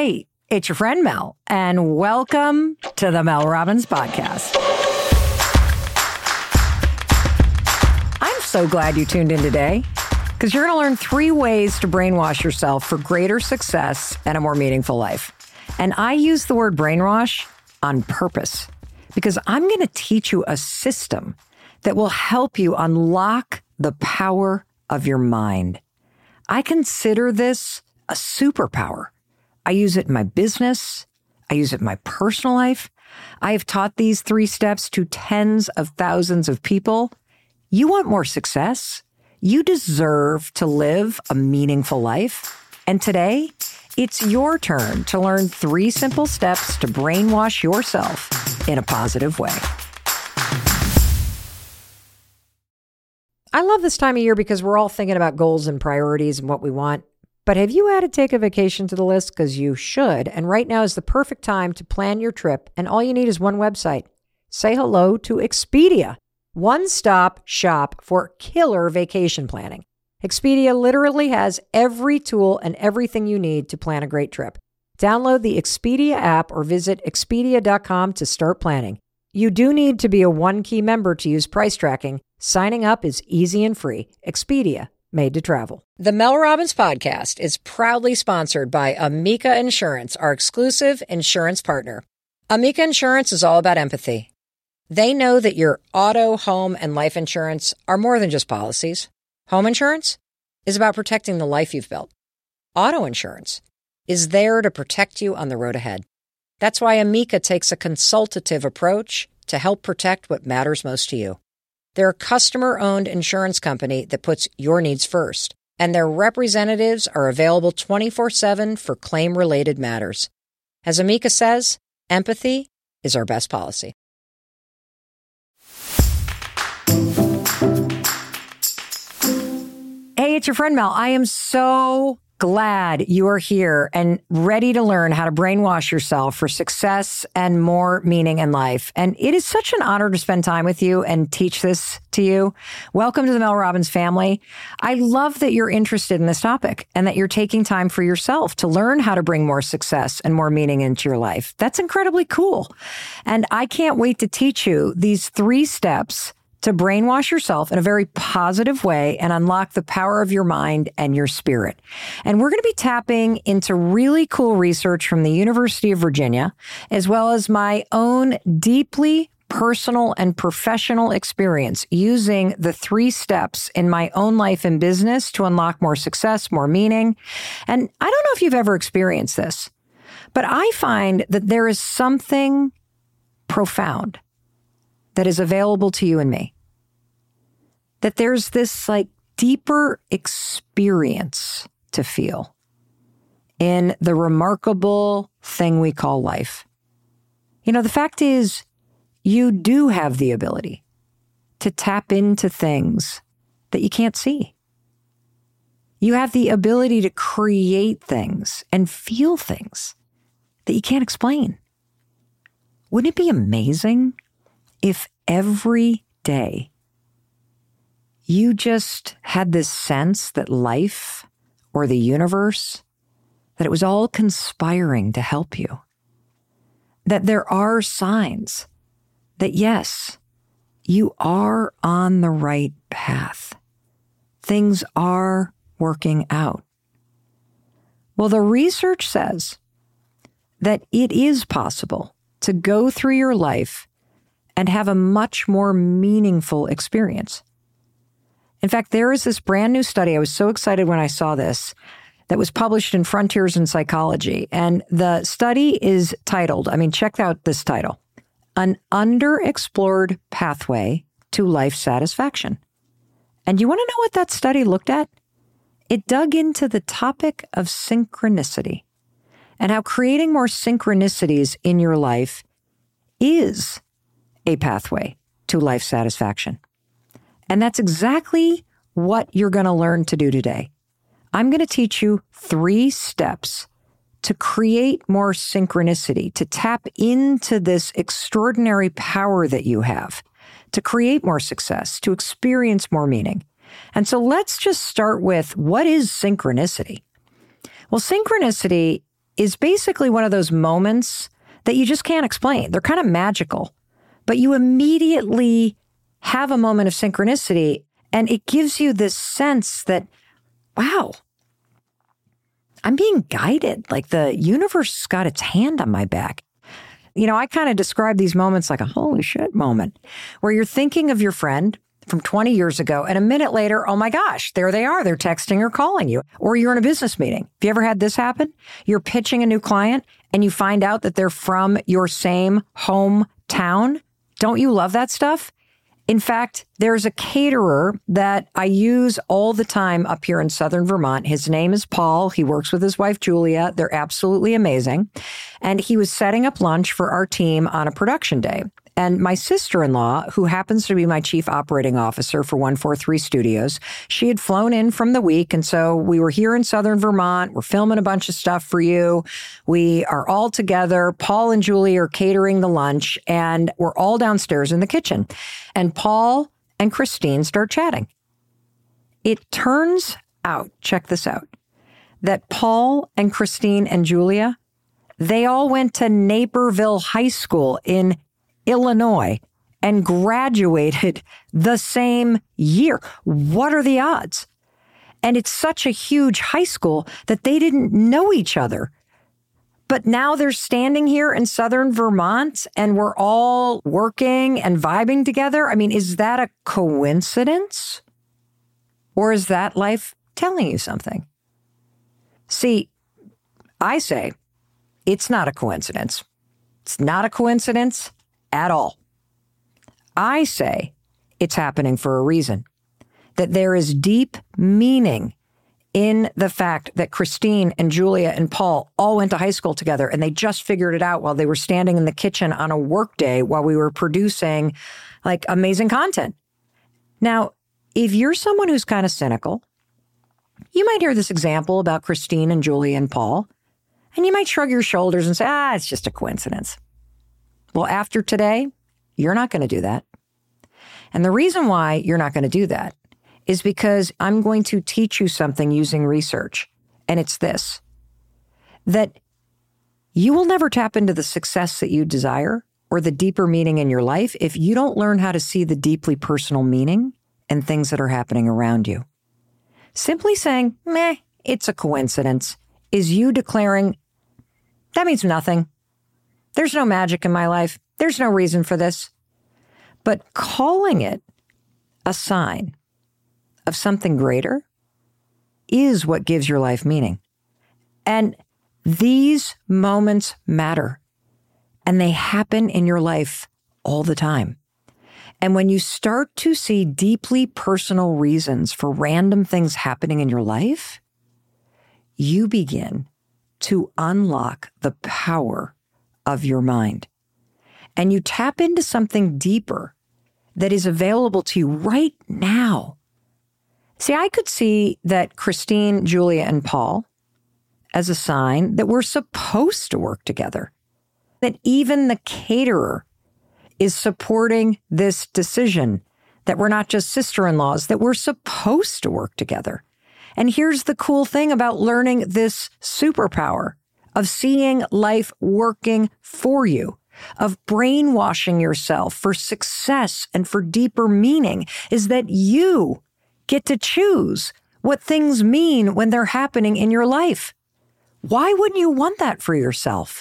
Hey, it's your friend Mel, and welcome to the Mel Robbins Podcast. I'm so glad you tuned in today, because you're going to learn 3 ways to brainwash yourself for greater success and a more meaningful life. And I use the word brainwash on purpose, because I'm going to teach you a system that will help you unlock the power of your mind. I consider this a superpower. I use it in my business. I use it in my personal life. I have taught these 3 steps to tens of thousands of people. You want more success? You deserve to live a meaningful life. And today, it's your turn to learn 3 simple steps to brainwash yourself in a positive way. I love this time of year because we're all thinking about goals and priorities and what we want. But have you added take a vacation to the list? Because you should. And right now is the perfect time to plan your trip. And all you need is one website. Say hello to Expedia. One-stop shop for killer vacation planning. Expedia literally has every tool and everything you need to plan a great trip. Download the Expedia app or visit Expedia.com to start planning. You do need to be a One-Key member to use price tracking. Signing up is easy and free. Expedia, made to travel. The Mel Robbins Podcast is proudly sponsored by Amica Insurance, our exclusive insurance partner. Amica Insurance is all about empathy. They know that your auto, home, and life insurance are more than just policies. Home insurance is about protecting the life you've built. Auto insurance is there to protect you on the road ahead. That's why Amica takes a consultative approach to help protect what matters most to you. They're a customer-owned insurance company that puts your needs first, and their representatives are available 24/7 for claim-related matters. As Amica says, empathy is our best policy. Hey, it's your friend Mel. I am so glad you are here and ready to learn how to brainwash yourself for success and more meaning in life. And it is such an honor to spend time with you and teach this to you. Welcome to the Mel Robbins family. I love that you're interested in this topic and that you're taking time for yourself to learn how to bring more success and more meaning into your life. That's incredibly cool. And I can't wait to teach you these 3 steps to brainwash yourself in a very positive way and unlock the power of your mind and your spirit. And we're going to be tapping into really cool research from the University of Virginia, as well as my own deeply personal and professional experience using the 3 steps in my own life and business to unlock more success, more meaning. And I don't know if you've ever experienced this, but I find that there is something profound that is available to you and me. That there's this deeper experience to feel in the remarkable thing we call life. You know, the fact is, you do have the ability to tap into things that you can't see. You have the ability to create things and feel things that you can't explain. Wouldn't it be amazing if every day you just had this sense that life or the universe, that it was all conspiring to help you? That there are signs that, yes, you are on the right path. Things are working out. Well, the research says that it is possible to go through your life and have a much more meaningful experience. In fact, there is this brand new study. I was so excited when I saw this, that was published in Frontiers in Psychology. And the study is titled, check out this title, An Underexplored Pathway to Life Satisfaction. And you want to know what that study looked at? It dug into the topic of synchronicity and how creating more synchronicities in your life is a pathway to life satisfaction. And that's exactly what you're going to learn to do today. I'm going to teach you 3 steps to create more synchronicity, to tap into this extraordinary power that you have, to create more success, to experience more meaning. And so let's just start with, what is synchronicity? Well, synchronicity is basically one of those moments that you just can't explain. They're kind of magical, but you immediately have a moment of synchronicity, and it gives you this sense that, wow, I'm being guided. Like the universe has got its hand on my back. You know, I kind of describe these moments like a holy shit moment where you're thinking of your friend from 20 years ago, and a minute later, oh my gosh, there they are. They're texting or calling you. Or you're in a business meeting. Have you ever had this happen? You're pitching a new client and you find out that they're from your same hometown. Don't you love that stuff? In fact, there's a caterer that I use all the time up here in Southern Vermont. His name is Paul. He works with his wife, Julia. They're absolutely amazing. And he was setting up lunch for our team on a production day. And my sister-in-law, who happens to be my chief operating officer for 143 Studios, she had flown in from the week. And so we were here in Southern Vermont. We're filming a bunch of stuff for you. We are all together. Paul and Julie are catering the lunch, and we're all downstairs in the kitchen. And Paul and Christine start chatting. It turns out, check this out, that Paul and Christine and Julia, they all went to Naperville High School in Illinois and graduated the same year. What are the odds? And it's such a huge high school that they didn't know each other. But now they're standing here in Southern Vermont and we're all working and vibing together. I mean, is that a coincidence? Or is that life telling you something? See, I say it's not a coincidence. It's not a coincidence at all. I say it's happening for a reason, that there is deep meaning in the fact that Christine and Julia and Paul all went to high school together and they just figured it out while they were standing in the kitchen on a work day while we were producing like amazing content. Now, if you're someone who's kind of cynical, you might hear this example about Christine and Julia and Paul, and you might shrug your shoulders and say, it's just a coincidence. Well, after today, you're not going to do that. And the reason why you're not going to do that is because I'm going to teach you something using research. And it's this, that you will never tap into the success that you desire or the deeper meaning in your life if you don't learn how to see the deeply personal meaning in things that are happening around you. Simply saying, meh, it's a coincidence, is you declaring, that means nothing. There's no magic in my life. There's no reason for this. But calling it a sign of something greater is what gives your life meaning. And these moments matter. And they happen in your life all the time. And when you start to see deeply personal reasons for random things happening in your life, you begin to unlock the power of your mind. And you tap into something deeper that is available to you right now. See, I could see that Christine, Julia, and Paul as a sign that we're supposed to work together. That even the caterer is supporting this decision, that we're not just sister-in-laws, that we're supposed to work together. And here's the cool thing about learning this superpower of seeing life working for you, of brainwashing yourself for success and for deeper meaning, is that you get to choose what things mean when they're happening in your life. Why wouldn't you want that for yourself?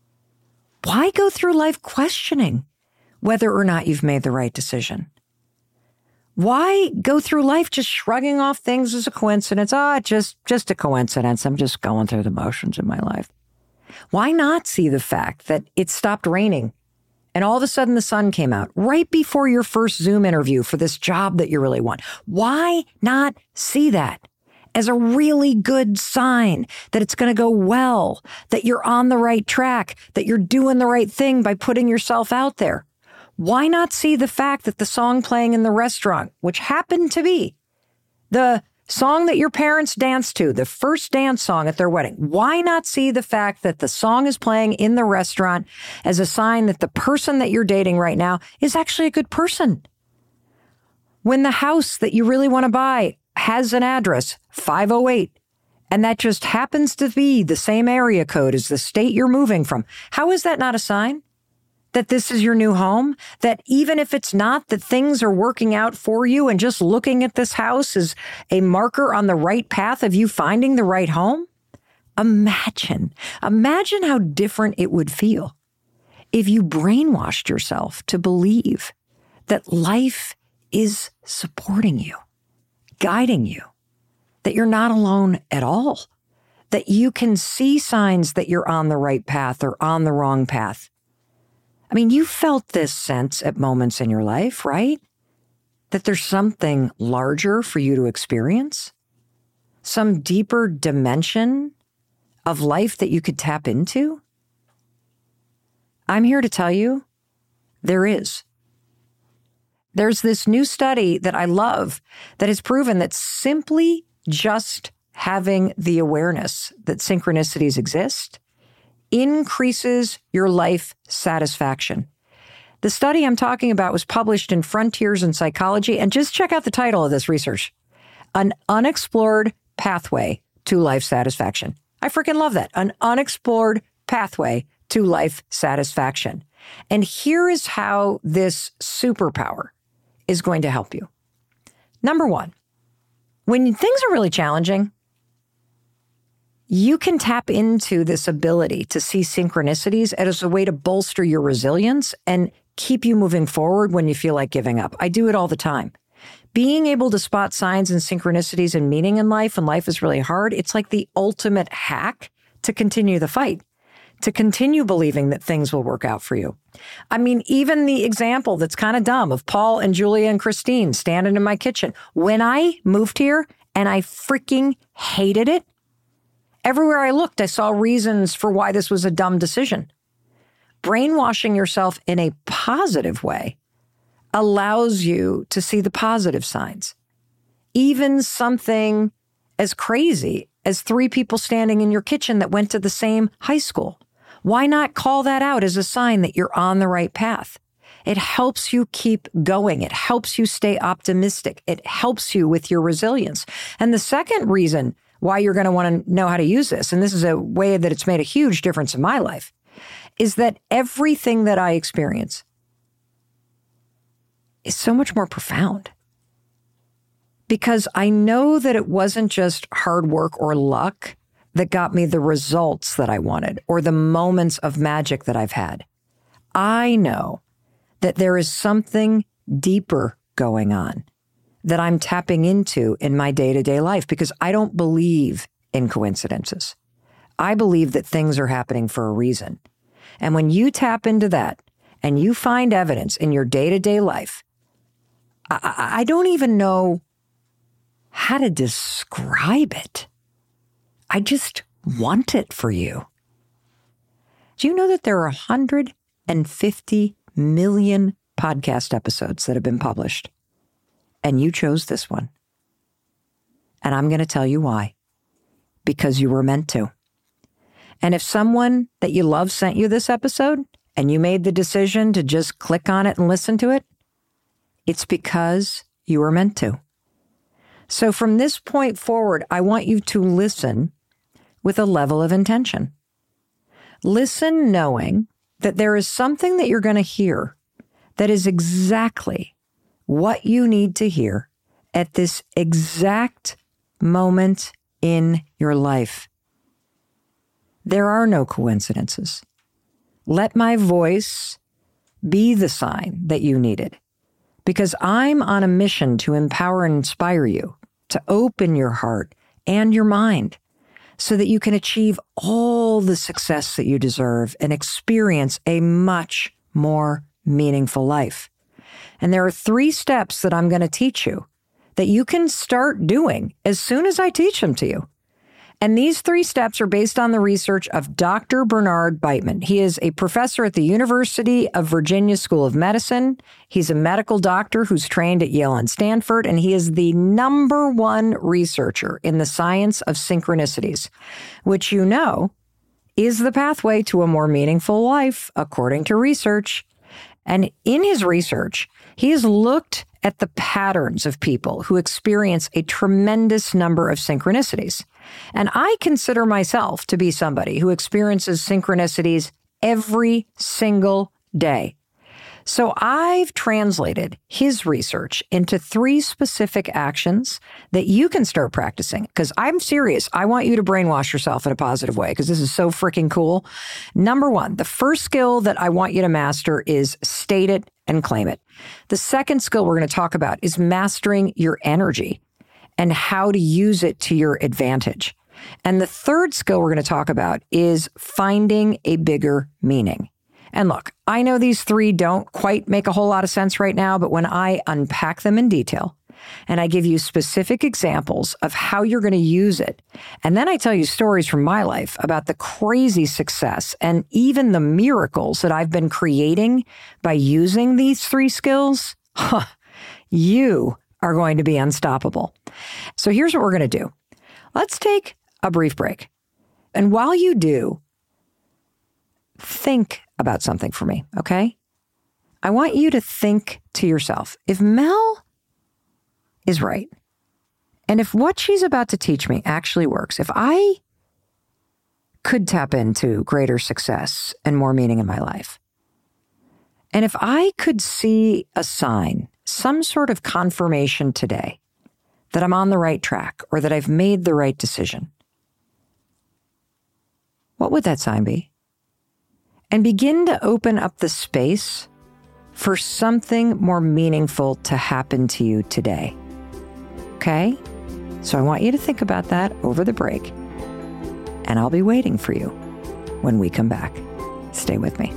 Why go through life questioning whether or not you've made the right decision? Why go through life just shrugging off things as a coincidence? Just a coincidence. I'm just going through the motions in my life. Why not see the fact that it stopped raining and all of a sudden the sun came out right before your first Zoom interview for this job that you really want? Why not see that as a really good sign that it's going to go well, that you're on the right track, that you're doing the right thing by putting yourself out there? Why not see the fact that the song playing in the restaurant, which happened to be the song that your parents danced to, the first dance song at their wedding, why not see the fact that the song is playing in the restaurant as a sign that the person that you're dating right now is actually a good person? When the house that you really want to buy has an address, 508, and that just happens to be the same area code as the state you're moving from, how is that not a sign that this is your new home? That even if it's not, that things are working out for you, and just looking at this house is a marker on the right path of you finding the right home? Imagine how different it would feel if you brainwashed yourself to believe that life is supporting you, guiding you, that you're not alone at all, that you can see signs that you're on the right path or on the wrong path. I mean, you felt this sense at moments in your life, right? That there's something larger for you to experience, some deeper dimension of life that you could tap into. I'm here to tell you, there is. There's this new study that I love that has proven that simply just having the awareness that synchronicities exist increases your life satisfaction. The study I'm talking about was published in Frontiers in Psychology, and just check out the title of this research: An Unexplored Pathway to Life Satisfaction. I freaking love that. An unexplored pathway to life satisfaction. And here is how this superpower is going to help you. Number one, when things are really challenging, you can tap into this ability to see synchronicities as a way to bolster your resilience and keep you moving forward when you feel like giving up. I do it all the time. Being able to spot signs and synchronicities and meaning in life when life is really hard, it's like the ultimate hack to continue the fight, to continue believing that things will work out for you. I mean, even the example that's kind of dumb of Paul and Julia and Christine standing in my kitchen. When I moved here and I freaking hated it, everywhere I looked, I saw reasons for why this was a dumb decision. Brainwashing yourself in a positive way allows you to see the positive signs. Even something as crazy as 3 people standing in your kitchen that went to the same high school. Why not call that out as a sign that you're on the right path? It helps you keep going. It helps you stay optimistic. It helps you with your resilience. And the second reason why you're going to want to know how to use this, and this is a way that it's made a huge difference in my life, is that everything that I experience is so much more profound. Because I know that it wasn't just hard work or luck that got me the results that I wanted or the moments of magic that I've had. I know that there is something deeper going on that I'm tapping into in my day-to-day life, because I don't believe in coincidences. I believe that things are happening for a reason. And when you tap into that and you find evidence in your day-to-day life, I don't even know how to describe it. I just want it for you. Do you know that there are 150 million podcast episodes that have been published? And you chose this one. And I'm going to tell you why. Because you were meant to. And if someone that you love sent you this episode and you made the decision to just click on it and listen to it, it's because you were meant to. So from this point forward, I want you to listen with a level of intention. Listen knowing that there is something that you're going to hear that is exactly what you need to hear at this exact moment in your life. There are no coincidences. Let my voice be the sign that you needed, because I'm on a mission to empower and inspire you to open your heart and your mind so that you can achieve all the success that you deserve and experience a much more meaningful life. And there are 3 steps that I'm going to teach you that you can start doing as soon as I teach them to you. And these 3 steps are based on the research of Dr. Bernard Beitman. He is a professor at the University of Virginia School of Medicine. He's a medical doctor who's trained at Yale and Stanford, and he is the #1 researcher in the science of synchronicities, which you know is the pathway to a more meaningful life, according to research. And in his research, he has looked at the patterns of people who experience a tremendous number of synchronicities. And I consider myself to be somebody who experiences synchronicities every single day. So I've translated his research into 3 specific actions that you can start practicing, because I'm serious. I want you to brainwash yourself in a positive way, because this is so freaking cool. Number 1, the first skill that I want you to master is state it and claim it. The second skill we're going to talk about is mastering your energy and how to use it to your advantage. And the third skill we're going to talk about is finding a bigger meaning. And look, I know these 3 don't quite make a whole lot of sense right now, but when I unpack them in detail and I give you specific examples of how you're going to use it, and then I tell you stories from my life about the crazy success and even the miracles that I've been creating by using these 3 skills, you are going to be unstoppable. So here's what we're going to do. Let's take a brief break. And while you do, think about something for me, okay? I want you to think to yourself, if Mel is right, and if what she's about to teach me actually works, if I could tap into greater success and more meaning in my life, and if I could see a sign, some sort of confirmation today that I'm on the right track or that I've made the right decision, what would that sign be? And begin to open up the space for something more meaningful to happen to you today. Okay? So I want you to think about that over the break. And I'll be waiting for you when we come back. Stay with me.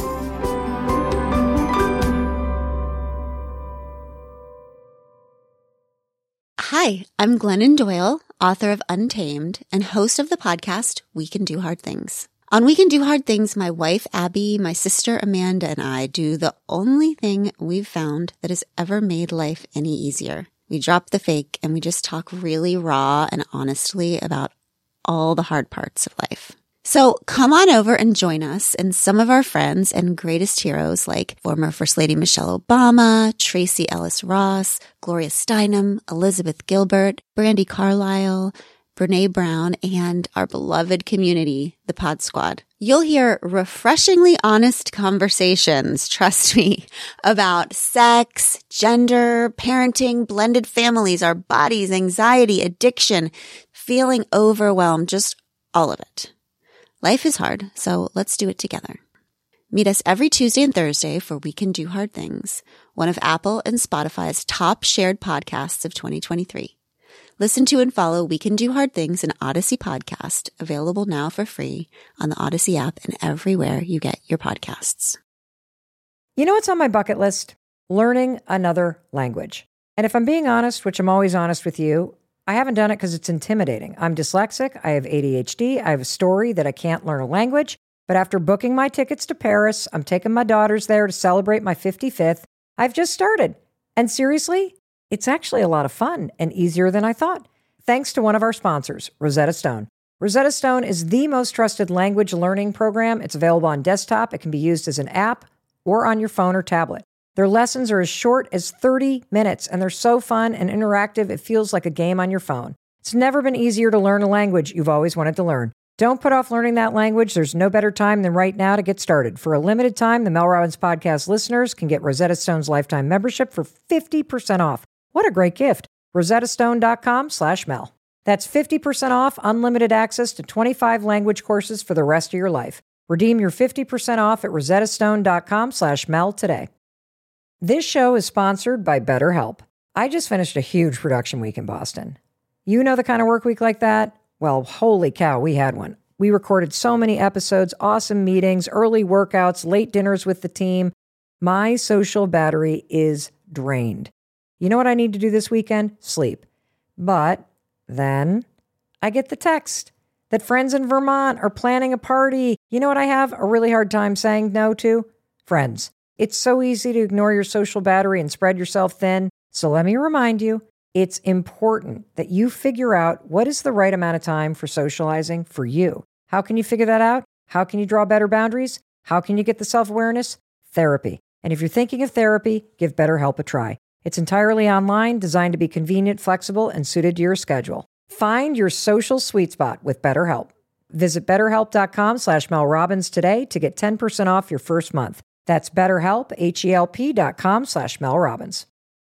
Hi, I'm Glennon Doyle, author of Untamed and host of the podcast We Can Do Hard Things. On We Can Do Hard Things, my wife, Abby, my sister, Amanda, and I do the only thing we've found that has ever made life any easier. We drop the fake and we just talk really raw and honestly about all the hard parts of life. So come on over and join us and some of our friends and greatest heroes like former First Lady Michelle Obama, Tracy Ellis Ross, Gloria Steinem, Elizabeth Gilbert, Brandi Carlile, Brene Brown, and our beloved community, the Pod Squad. You'll hear refreshingly honest conversations, trust me, about sex, gender, parenting, blended families, our bodies, anxiety, addiction, feeling overwhelmed, just all of it. Life is hard, so let's do it together. Meet us every Tuesday and Thursday for We Can Do Hard Things, one of Apple and Spotify's top shared podcasts of 2023. Listen to and follow We Can Do Hard Things, an Odyssey podcast, available now for free on the Odyssey app and everywhere you get your podcasts. You know what's on my bucket list? Learning another language. And if I'm being honest, which I'm always honest with you, I haven't done it because it's intimidating. I'm dyslexic. I have ADHD. I have a story that I can't learn a language. But after booking my tickets to Paris, I'm taking my daughters there to celebrate my 55th. I've just started. And seriously, it's actually a lot of fun and easier than I thought. Thanks to one of our sponsors, Rosetta Stone. Rosetta Stone is the most trusted language learning program. It's available on desktop. It can be used as an app or on your phone or tablet. Their lessons are as short as 30 minutes, and they're so fun and interactive, it feels like a game on your phone. It's never been easier to learn a language you've always wanted to learn. Don't put off learning that language. There's no better time than right now to get started. For a limited time, the Mel Robbins Podcast listeners can get Rosetta Stone's lifetime membership for 50% off. What a great gift. RosettaStone.com/Mel. That's 50% off unlimited access to 25 language courses for the rest of your life. Redeem your 50% off at RosettaStone.com/Mel today. This show is sponsored by BetterHelp. I just finished a huge production week in Boston. You know the kind of work week like that? Well, holy cow, we had one. We recorded so many episodes, awesome meetings, early workouts, late dinners with the team. My social battery is drained. You know what I need to do this weekend? Sleep. But then I get the text that friends in Vermont are planning a party. You know what I have a really hard time saying no to? Friends. It's so easy to ignore your social battery and spread yourself thin. So let me remind you, it's important that you figure out what is the right amount of time for socializing for you. How can you figure that out? How can you draw better boundaries? How can you get the self-awareness? Therapy. And if you're thinking of therapy, give BetterHelp a try. It's entirely online, designed to be convenient, flexible, and suited to your schedule. Find your social sweet spot with BetterHelp. Visit BetterHelp.com/Mel Robbins today to get 10% off your first month. That's BetterHelp, HELP.com/Mel Robbins.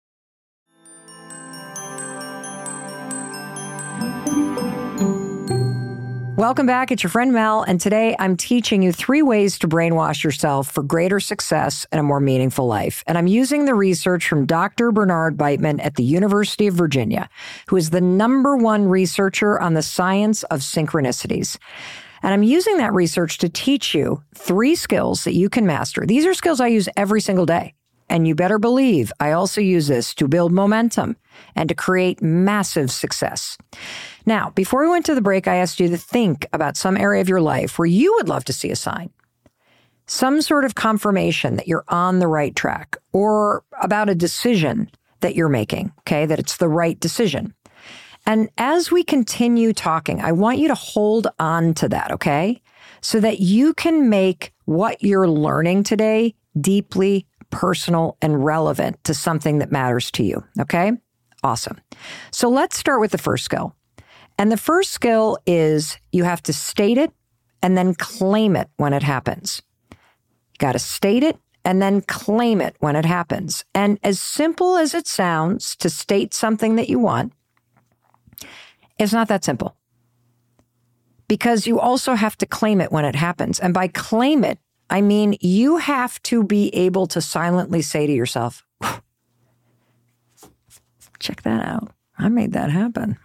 Welcome back. It's your friend Mel, and today I'm teaching you 3 ways to brainwash yourself for greater success and a more meaningful life. And I'm using the research from Dr. Bernard Beitman at the University of Virginia, who is the #1 researcher on the science of synchronicities. And I'm using that research to teach you 3 skills that you can master. These are skills I use every single day. And you better believe I also use this to build momentum and to create massive success. Now, before we went to the break, I asked you to think about some area of your life where you would love to see a sign, some sort of confirmation that you're on the right track, or about a decision that you're making, okay, that it's the right decision. And as we continue talking, I want you to hold on to that, okay, so that you can make what you're learning today deeply personal and relevant to something that matters to you, okay? Awesome. So let's start with the first skill. And the first skill is you have to state it and then claim it when it happens. You got to state it and then claim it when it happens. And as simple as it sounds to state something that you want, it's not that simple. Because you also have to claim it when it happens. And by claim it, I mean, you have to be able to silently say to yourself, check that out. I made that happen.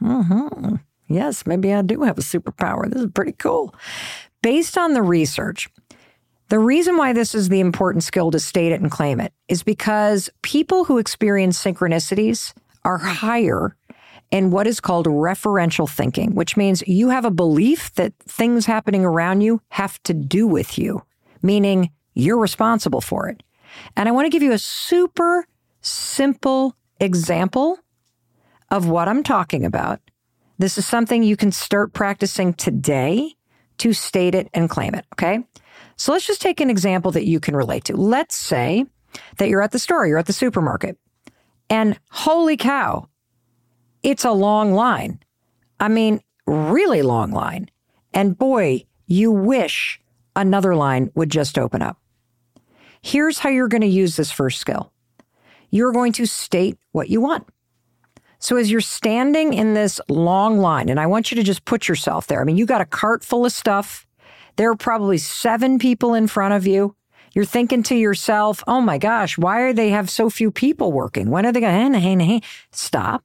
Yes, maybe I do have a superpower. This is pretty cool. Based on the research, the reason why this is the important skill to state it and claim it is because people who experience synchronicities are higher in what is called referential thinking, which means you have a belief that things happening around you have to do with you, meaning you're responsible for it. And I want to give you a super simple example of what I'm talking about. This is something you can start practicing today to state it and claim it, okay? So let's just take an example that you can relate to. Let's say that you're at the store, you're at the supermarket, and holy cow, it's a long line. I mean, really long line. And boy, you wish another line would just open up. Here's how you're going to use this first skill. You're going to state what you want. So as you're standing in this long line, and I want you to just put yourself there. I mean, you got a cart full of stuff. There are probably 7 people in front of you. You're thinking to yourself, oh my gosh, why do they have so few people working? When are they going to, Stop.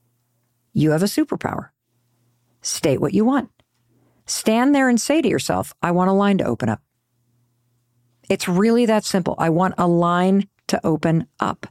You have a superpower. State what you want. Stand there and say to yourself, I want a line to open up. It's really that simple. I want a line to open up.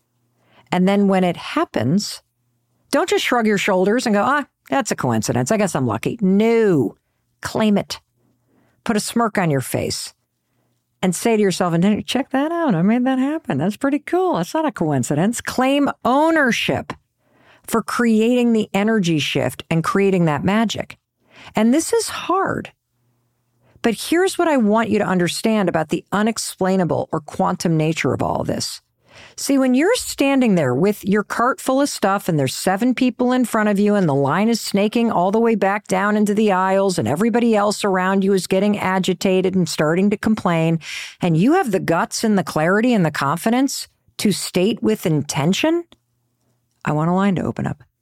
And then when it happens, don't just shrug your shoulders and go, that's a coincidence. I guess I'm lucky. No, claim it. Put a smirk on your face and say to yourself, and then check that out. I made that happen. That's pretty cool. That's not a coincidence. Claim ownership for creating the energy shift and creating that magic. And this is hard. But here's what I want you to understand about the unexplainable or quantum nature of all of this. See, when you're standing there with your cart full of stuff and there's 7 people in front of you and the line is snaking all the way back down into the aisles and everybody else around you is getting agitated and starting to complain, and you have the guts and the clarity and the confidence to state with intention, I want a line to open up.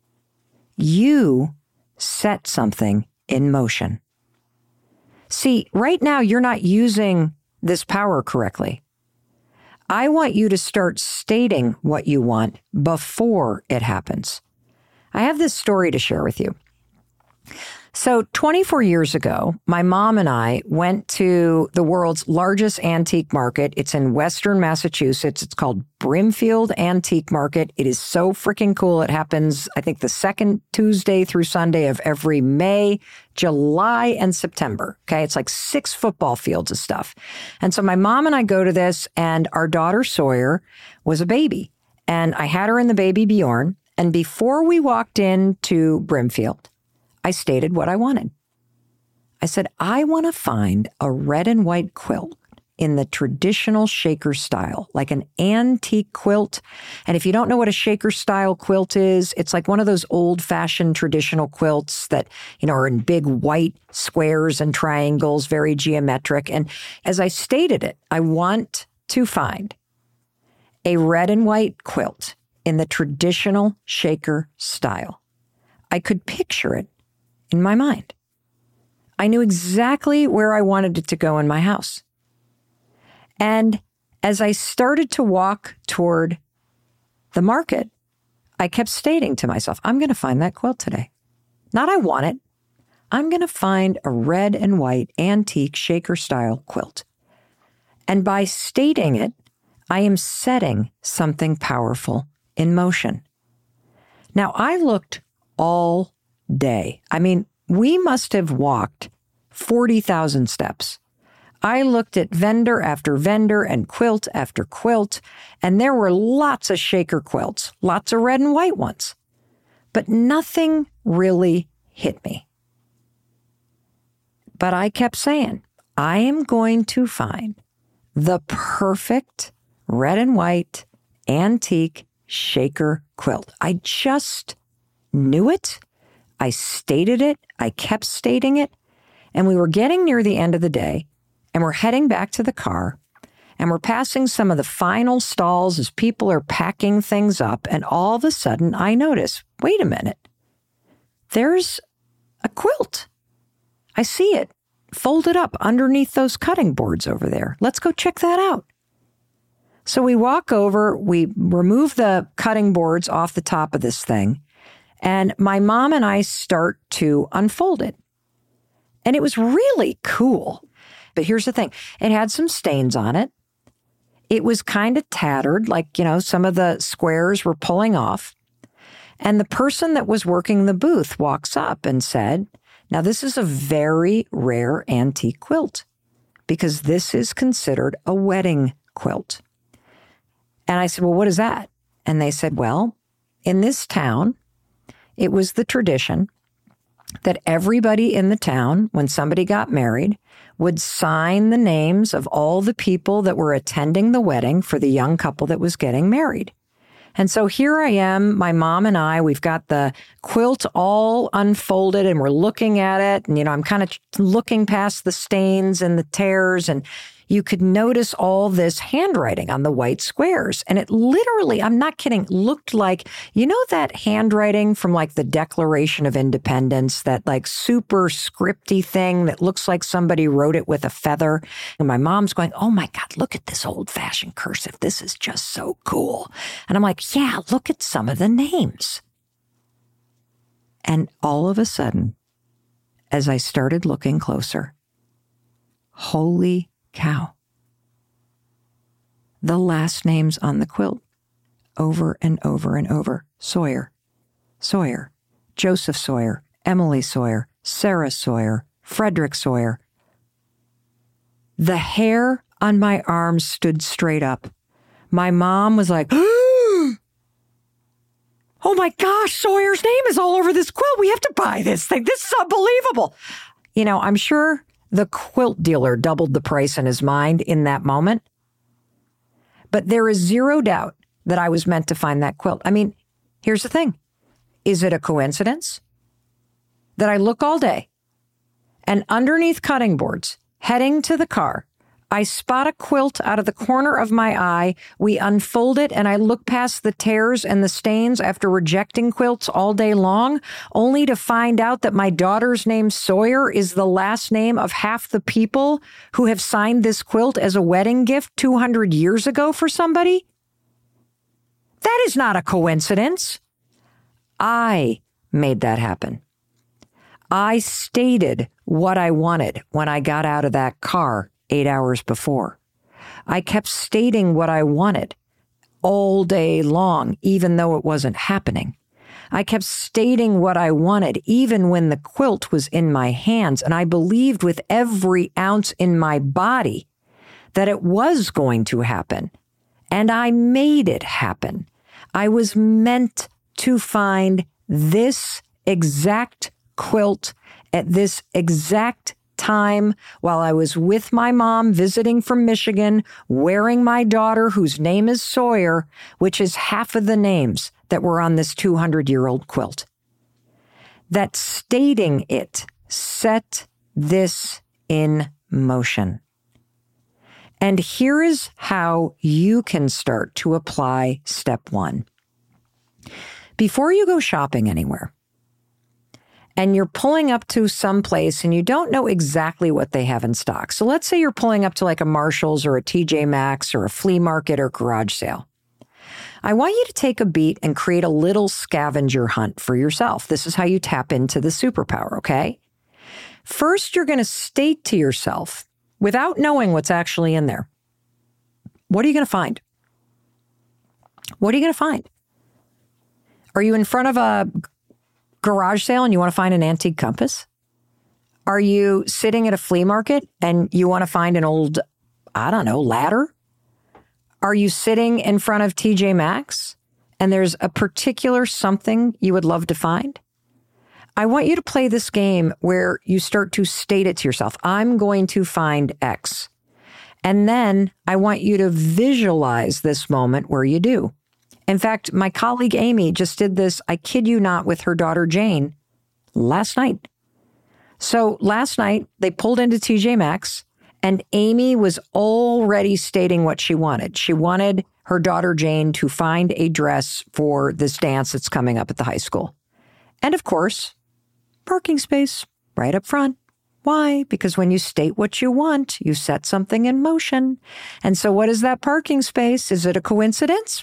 You set something in motion. See, right now you're not using this power correctly. I want you to start stating what you want before it happens. I have this story to share with you. So 24 years ago, my mom and I went to the world's largest antique market. It's in Western Massachusetts. It's called Brimfield Antique Market. It is so freaking cool. It happens, I think, the second Tuesday through Sunday of every May, July, and September. Okay, it's like 6 football fields of stuff. And so my mom and I go to this, and our daughter Sawyer was a baby. And I had her in the baby Bjorn. And before we walked into Brimfield, I stated what I wanted. I said, I want to find a red and white quilt in the traditional shaker style, like an antique quilt. And if you don't know what a shaker style quilt is, it's like one of those old fashioned traditional quilts that, are in big white squares and triangles, very geometric. And as I stated it, I want to find a red and white quilt in the traditional shaker style. I could picture it in my mind. I knew exactly where I wanted it to go in my house. And as I started to walk toward the market, I kept stating to myself, I'm going to find that quilt today. Not I want it. I'm going to find a red and white antique shaker style quilt. And by stating it, I am setting something powerful in motion. Now, I looked all day. I mean, we must have walked 40,000 steps. I looked at vendor after vendor and quilt after quilt, and there were lots of shaker quilts, lots of red and white ones. But nothing really hit me. But I kept saying, I am going to find the perfect red and white antique shaker quilt. I just knew it. I stated it. I kept stating it. And we were getting near the end of the day, and we're heading back to the car, and we're passing some of the final stalls as people are packing things up. And all of a sudden, I notice, wait a minute, there's a quilt. I see it folded up underneath those cutting boards over there. Let's go check that out. So we walk over, we remove the cutting boards off the top of this thing, and my mom and I start to unfold it. And it was really cool. But here's the thing. It had some stains on it. It was kind of tattered, like, some of the squares were pulling off. And the person that was working the booth walks up and said, now this is a very rare antique quilt because this is considered a wedding quilt. And I said, well, what is that? And they said, well, in this town, it was the tradition that everybody in the town, when somebody got married, would sign the names of all the people that were attending the wedding for the young couple that was getting married. And so here I am, my mom and I, we've got the quilt all unfolded and we're looking at it. And, I'm kind of looking past the stains and the tears, and you could notice all this handwriting on the white squares. And it literally, I'm not kidding, looked like, that handwriting from like the Declaration of Independence, that like super scripty thing that looks like somebody wrote it with a feather. And my mom's going, oh my God, look at this old fashioned cursive. This is just so cool. And I'm like, yeah, look at some of the names. And all of a sudden, as I started looking closer, holy cow. The last names on the quilt, over and over and over. Sawyer, Sawyer, Joseph Sawyer, Emily Sawyer, Sarah Sawyer, Frederick Sawyer. The hair on my arms stood straight up. My mom was like, oh my gosh, Sawyer's name is all over this quilt. We have to buy this thing. This is unbelievable. I'm sure the quilt dealer doubled the price in his mind in that moment. But there is zero doubt that I was meant to find that quilt. I mean, here's the thing. Is it a coincidence that I look all day and underneath cutting boards, heading to the car, I spot a quilt out of the corner of my eye. We unfold it and I look past the tears and the stains after rejecting quilts all day long, only to find out that my daughter's name Sawyer is the last name of half the people who have signed this quilt as a wedding gift 200 years ago for somebody? That is not a coincidence. I made that happen. I stated what I wanted when I got out of that car 8 hours before. I kept stating what I wanted all day long, even though it wasn't happening. I kept stating what I wanted, even when the quilt was in my hands, and I believed with every ounce in my body that it was going to happen, and I made it happen. I was meant to find this exact quilt at this exact time while I was with my mom visiting from Michigan, wearing my daughter, whose name is Sawyer, which is half of the names that were on this 200-year-old quilt. That stating it set this in motion. And here is how you can start to apply step 1. Before you go shopping anywhere, and you're pulling up to some place and you don't know exactly what they have in stock. So let's say you're pulling up to like a Marshall's or a TJ Maxx or a flea market or garage sale. I want you to take a beat and create a little scavenger hunt for yourself. This is how you tap into the superpower, okay? First, you're going to state to yourself, without knowing what's actually in there, what are you going to find? What are you going to find? Are you in front of a garage sale and you want to find an antique compass? Are you sitting at a flea market and you want to find an old, ladder? Are you sitting in front of TJ Maxx and there's a particular something you would love to find? I want you to play this game where you start to state it to yourself. I'm going to find X. And then I want you to visualize this moment where you do. In fact, my colleague Amy just did this, I kid you not, with her daughter Jane last night. So last night they pulled into TJ Maxx and Amy was already stating what she wanted. She wanted her daughter Jane to find a dress for this dance that's coming up at the high school. And of course, parking space right up front. Why? Because when you state what you want, you set something in motion. And so what is that parking space? Is it a coincidence?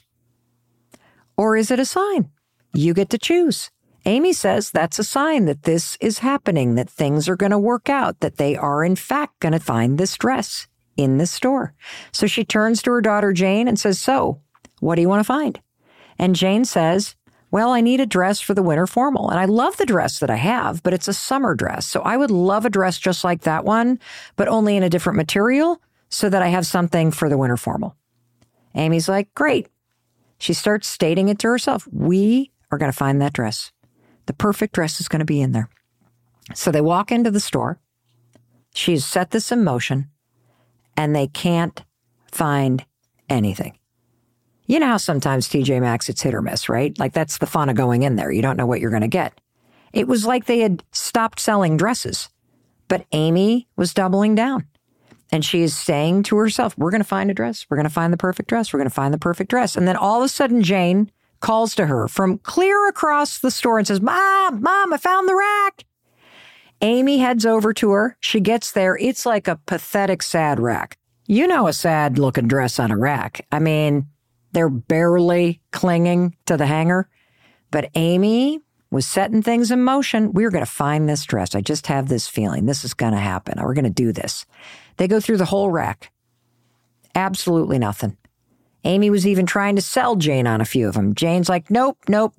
Or is it a sign? You get to choose. Amy says that's a sign that this is happening, that things are going to work out, that they are in fact going to find this dress in this store. So she turns to her daughter Jane and says, so what do you want to find? And Jane says, well, I need a dress for the winter formal. And I love the dress that I have, but it's a summer dress. So I would love a dress just like that one, but only in a different material so that I have something for the winter formal. Amy's like, great. She starts stating it to herself. We are going to find that dress. The perfect dress is going to be in there. So they walk into the store. She's set this in motion and they can't find anything. You know how sometimes TJ Maxx, it's hit or miss, right? Like that's the fun of going in there. You don't know what you're going to get. It was like they had stopped selling dresses, but Amy was doubling down. And she is saying to herself, we're going to find a dress. We're going to find the perfect dress. We're going to find the perfect dress. And then all of a sudden, Jane calls to her from clear across the store and says, Mom, I found the rack. Amy heads over to her. She gets there. It's like a pathetic, sad rack. You know, a sad looking dress on a rack. I mean, they're barely clinging to the hanger. But Amy was setting things in motion. We're going to find this dress. I just have this feeling. This is going to happen. We're going to do this. They go through the whole rack. Absolutely nothing. Amy was even trying to sell Jane on a few of them. Jane's like, nope.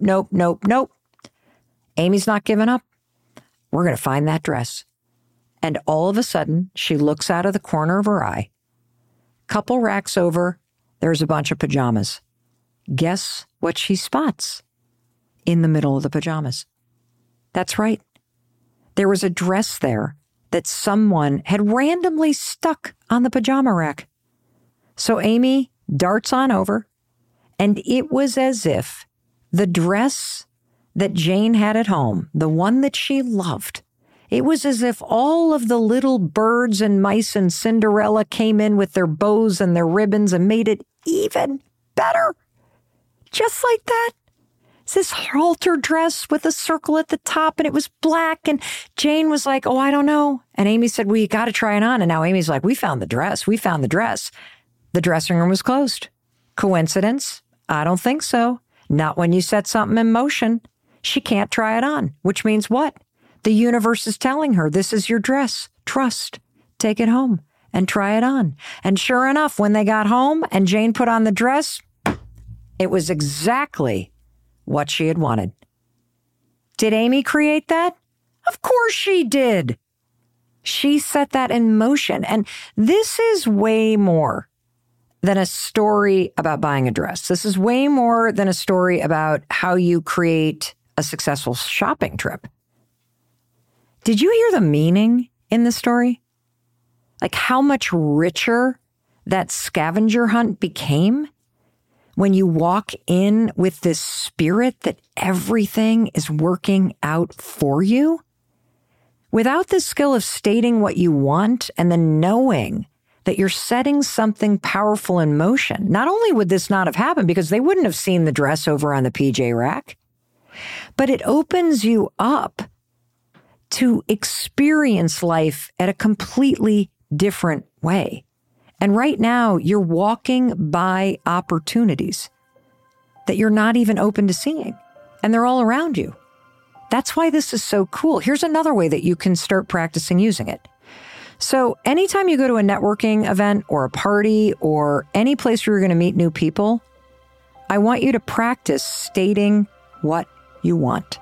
Amy's not giving up. We're going to find that dress. And all of a sudden, she looks out of the corner of her eye. Couple racks over, there's a bunch of pajamas. Guess what she spots in the middle of the pajamas? That's right. There was a dress there that someone had randomly stuck on the pajama rack. So Amy darts on over, and it was as if the dress that Jane had at home, the one that she loved, it was as if all of the little birds and mice and Cinderella came in with their bows and their ribbons and made it even better. Just like that. It's this halter dress with a circle at the top, and it was black, and Jane was like, oh, I don't know. And Amy said, well, you got to try it on. And now Amy's like, we found the dress. The dressing room was closed. Coincidence? I don't think so. Not when you set something in motion. She can't try it on, which means what? The universe is telling her, this is your dress. Trust. Take it home and try it on. And sure enough, when they got home and Jane put on the dress, it was exactly what she had wanted. Did Amy create that? Of course she did. She set that in motion. And this is way more than a story about buying a dress. This is way more than a story about how you create a successful shopping trip. Did you hear the meaning in the story? Like how much richer that scavenger hunt became when you walk in with this spirit that everything is working out for you? Without the skill of stating what you want and then knowing that you're setting something powerful in motion, not only would this not have happened because they wouldn't have seen the dress over on the PJ rack, but it opens you up to experience life at a completely different way. And right now, you're walking by opportunities that you're not even open to seeing, and they're all around you. That's why this is so cool. Here's another way that you can start practicing using it. So anytime you go to a networking event or a party or any place where you're going to meet new people, I want you to practice stating what you want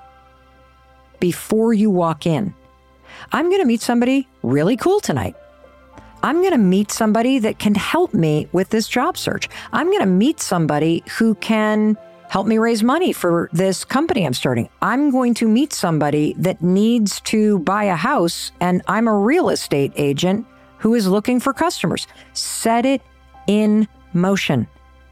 before you walk in. I'm going to meet somebody really cool tonight. I'm going to meet somebody that can help me with this job search. I'm going to meet somebody who can help me raise money for this company I'm starting. I'm going to meet somebody that needs to buy a house, and I'm a real estate agent who is looking for customers. Set it in motion.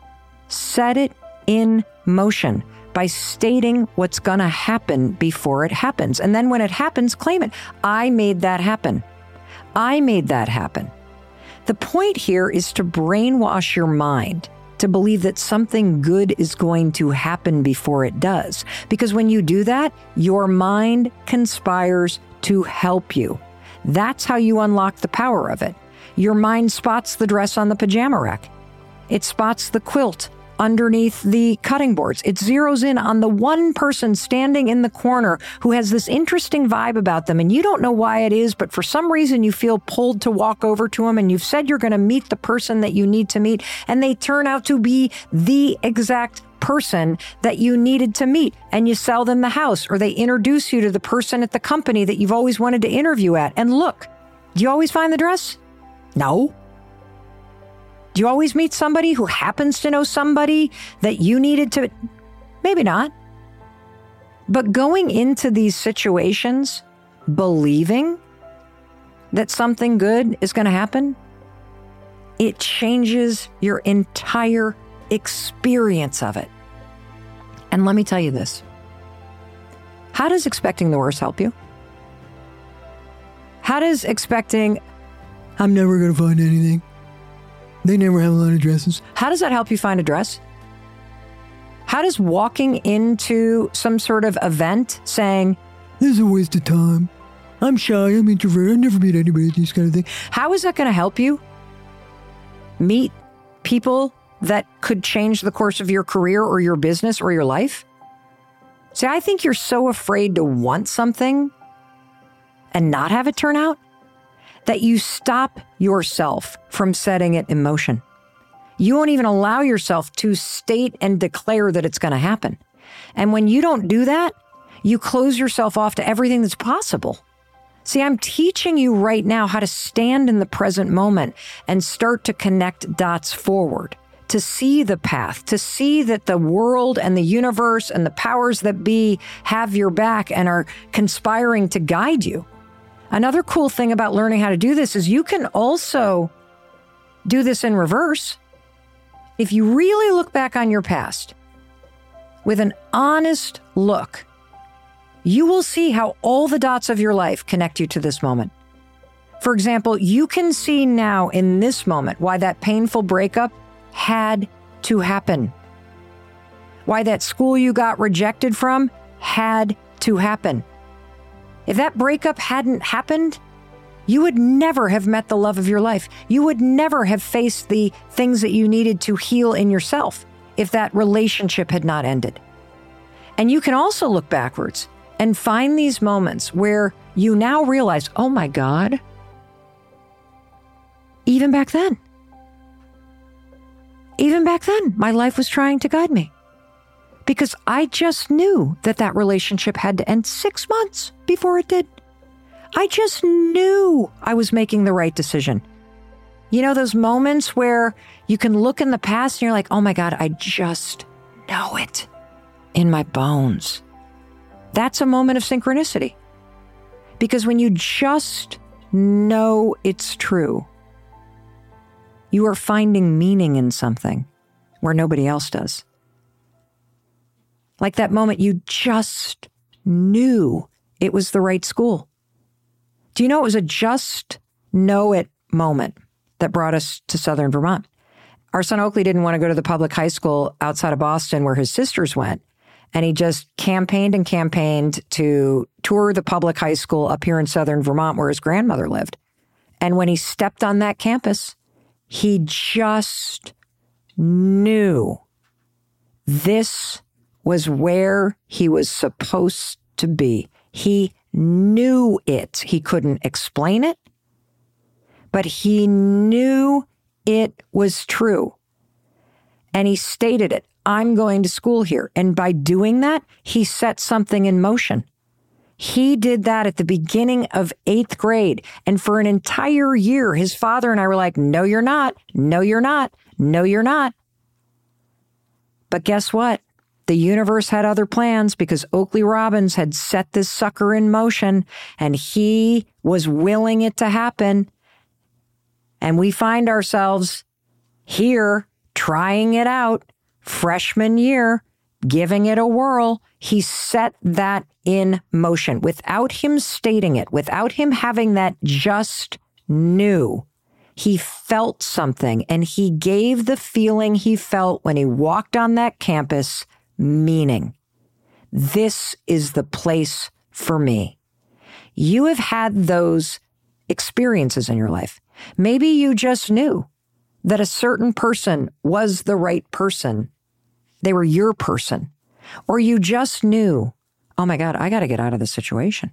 Set it in motion by stating what's going to happen before it happens. And then when it happens, claim it. I made that happen. I made that happen. The point here is to brainwash your mind to believe that something good is going to happen before it does. Because when you do that, your mind conspires to help you. That's how you unlock the power of it. Your mind spots the dress on the pajama rack. It spots the quilt underneath the cutting boards. It zeroes in on the one person standing in the corner who has this interesting vibe about them, and you don't know why it is, but for some reason you feel pulled to walk over to them, and you've said you're going to meet the person that you need to meet, and they turn out to be the exact person that you needed to meet, and you sell them the house, or they introduce you to the person at the company that you've always wanted to interview at. And look, do you always find the dress? No. Do you always meet somebody who happens to know somebody that you needed to? Maybe not. But going into these situations, believing that something good is going to happen, it changes your entire experience of it. And let me tell you this. How does expecting the worst help you? How does expecting, I'm never going to find anything. They never have a lot of dresses. How does that help you find a dress? How does walking into some sort of event saying, this is a waste of time. I'm shy, I'm introverted, I never meet anybody at this kind of thing. How is that going to help you meet people that could change the course of your career or your business or your life? See, I think you're so afraid to want something and not have it turn out that you stop yourself from setting it in motion. You won't even allow yourself to state and declare that it's going to happen. And when you don't do that, you close yourself off to everything that's possible. See, I'm teaching you right now how to stand in the present moment and start to connect dots forward, to see the path, to see that the world and the universe and the powers that be have your back and are conspiring to guide you. Another cool thing about learning how to do this is you can also do this in reverse. If you really look back on your past with an honest look, you will see how all the dots of your life connect you to this moment. For example, you can see now in this moment why that painful breakup had to happen. Why that school you got rejected from had to happen. If that breakup hadn't happened, you would never have met the love of your life. You would never have faced the things that you needed to heal in yourself if that relationship had not ended. And you can also look backwards and find these moments where you now realize, oh my God, even back then, my life was trying to guide me. Because I just knew that that relationship had to end 6 months before it did. I just knew I was making the right decision. You know, those moments where you can look in the past and you're like, oh my God, I just know it in my bones. That's a moment of synchronicity. Because when you just know it's true. You are finding meaning in something where nobody else does. Like that moment you just knew it was the right school. Do you know it was a just know it moment that brought us to Southern Vermont? Our son Oakley didn't want to go to the public high school outside of Boston where his sisters went. And he just campaigned to tour the public high school up here in Southern Vermont where his grandmother lived. And when he stepped on that campus, he just knew this was where he was supposed to be. He knew it. He couldn't explain it, but he knew it was true. And he stated it. I'm going to school here. And by doing that, he set something in motion. He did that at the beginning of 8th grade. And for an entire year, his father and I were like, no, you're not. No, you're not. No, you're not. But guess what? The universe had other plans because Oakley Robbins had set this sucker in motion and he was willing it to happen. And we find ourselves here trying it out, freshman year, giving it a whirl. He set that in motion without him stating it, without him having that just knew. He felt something and he gave the feeling he felt when he walked on that campus meaning. This is the place for me. You have had those experiences in your life. Maybe you just knew that a certain person was the right person. They were your person. Or you just knew, oh my God, I got to get out of this situation.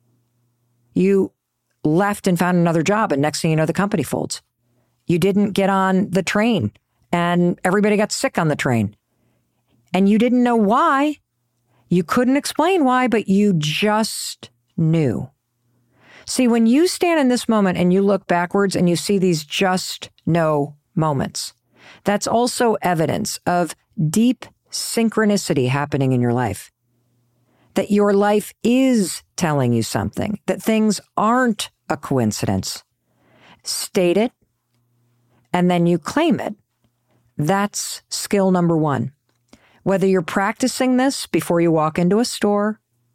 You left and found another job, and next thing you know, the company folds. You didn't get on the train, and everybody got sick on the train. And you didn't know why. You couldn't explain why, but you just knew. See, when you stand in this moment and you look backwards and you see these just know moments, that's also evidence of deep synchronicity happening in your life. That your life is telling you something, that things aren't a coincidence. State it, and then you claim it. That's skill number one. Whether you're practicing this before you walk into a store